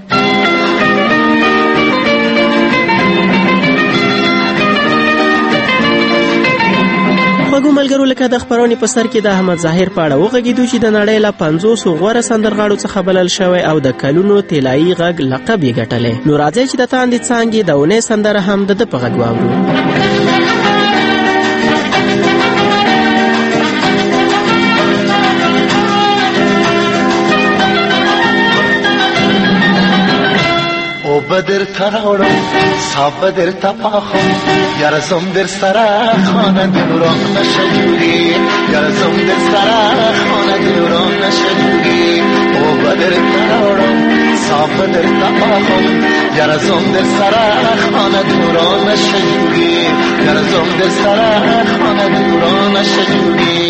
خوږو ملګرو، لکه د خبرونې په سر کې د احمد ظاهر په اړه وغږیدو چې د نړۍ له پنځوسو غوره سندرغاړو څخه بلل شوی او د کلونو طلایي غږ لقب یې ګټلی. نو راځئ چې د تاندې څانګې د اونۍ سندره هم د ده په غږ واورو. بدر تراوڑم صاحب بدر تپاخم یار زم در سرا خانه دوران نشجوری یار زم در سرا خانه دوران نشجوری او بدر تراوڑم صاحب بدر تپاخم یار زم در سرا خانه دوران نشجوری یار زم در سرا خانه دوران نشجوری.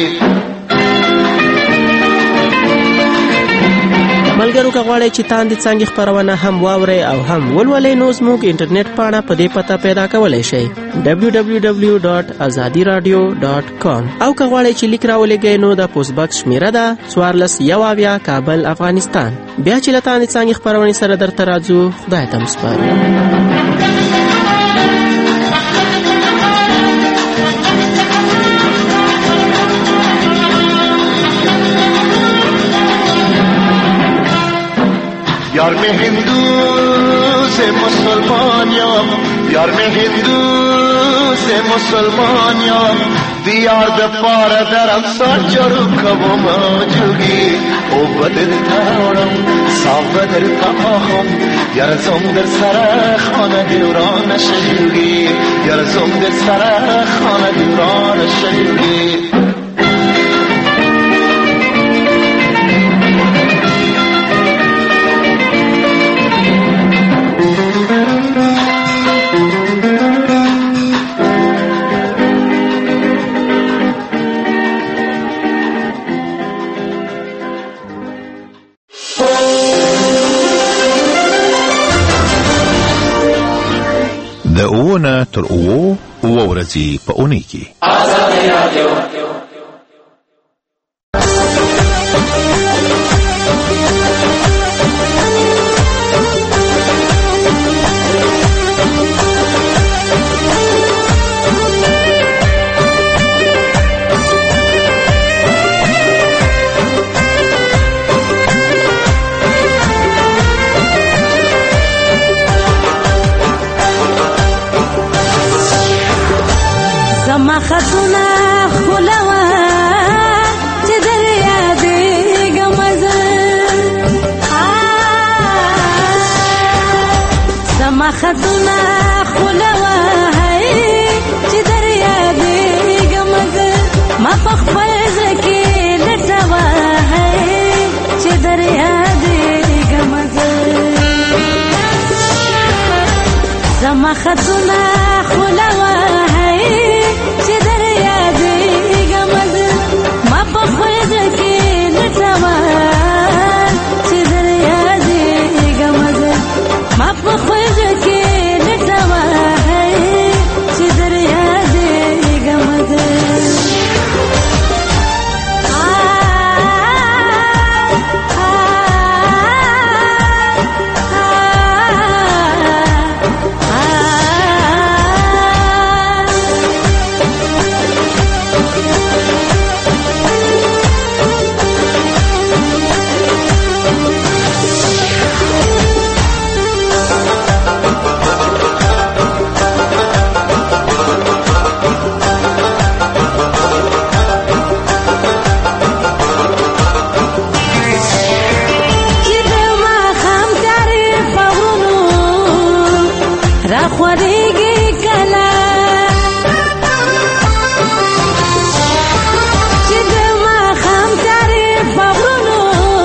ملګرو که غواړئ چې تاندې څانګې خپرونه هم واورئ او هم ولولئ نو زموږ انټرنیټ پاڼه په دې پته پیدا کولی شئ دبلیو دبلیو دبلیو ډاټ ازادي راډیو ډاټ کام، او که غواړئ چې لیک راولېږئ نو د پوسټ بکس شمیره ده څوارلس یو اویا کابل افغانستان. بیا چې له تاندې څانګې خپرونې سره درته راځو، خدای ته مو سپارو. یار میں ہندو سے مسلمان یام یار میں ہندو سے مسلمان یام دیار د پار درم سچرو کبو موجودی او بدر تاورم صاف بدر تاهم یار زم در سر خانه دوران شجوری یار زم در سر خانه دوران شجوری. د اوونه تر اوو اوه ورځې په اونۍ کې آزادي رادیو. خطونه خلا خطونه خلوه هي چې در یادېږم ما په خوږ کې لټوه چې در یادېږم ما په خوږ کې لټوه چې در یادېږم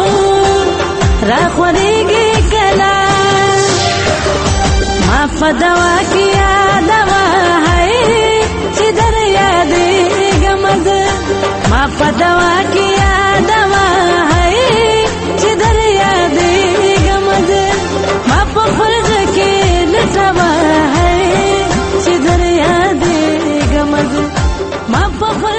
فدا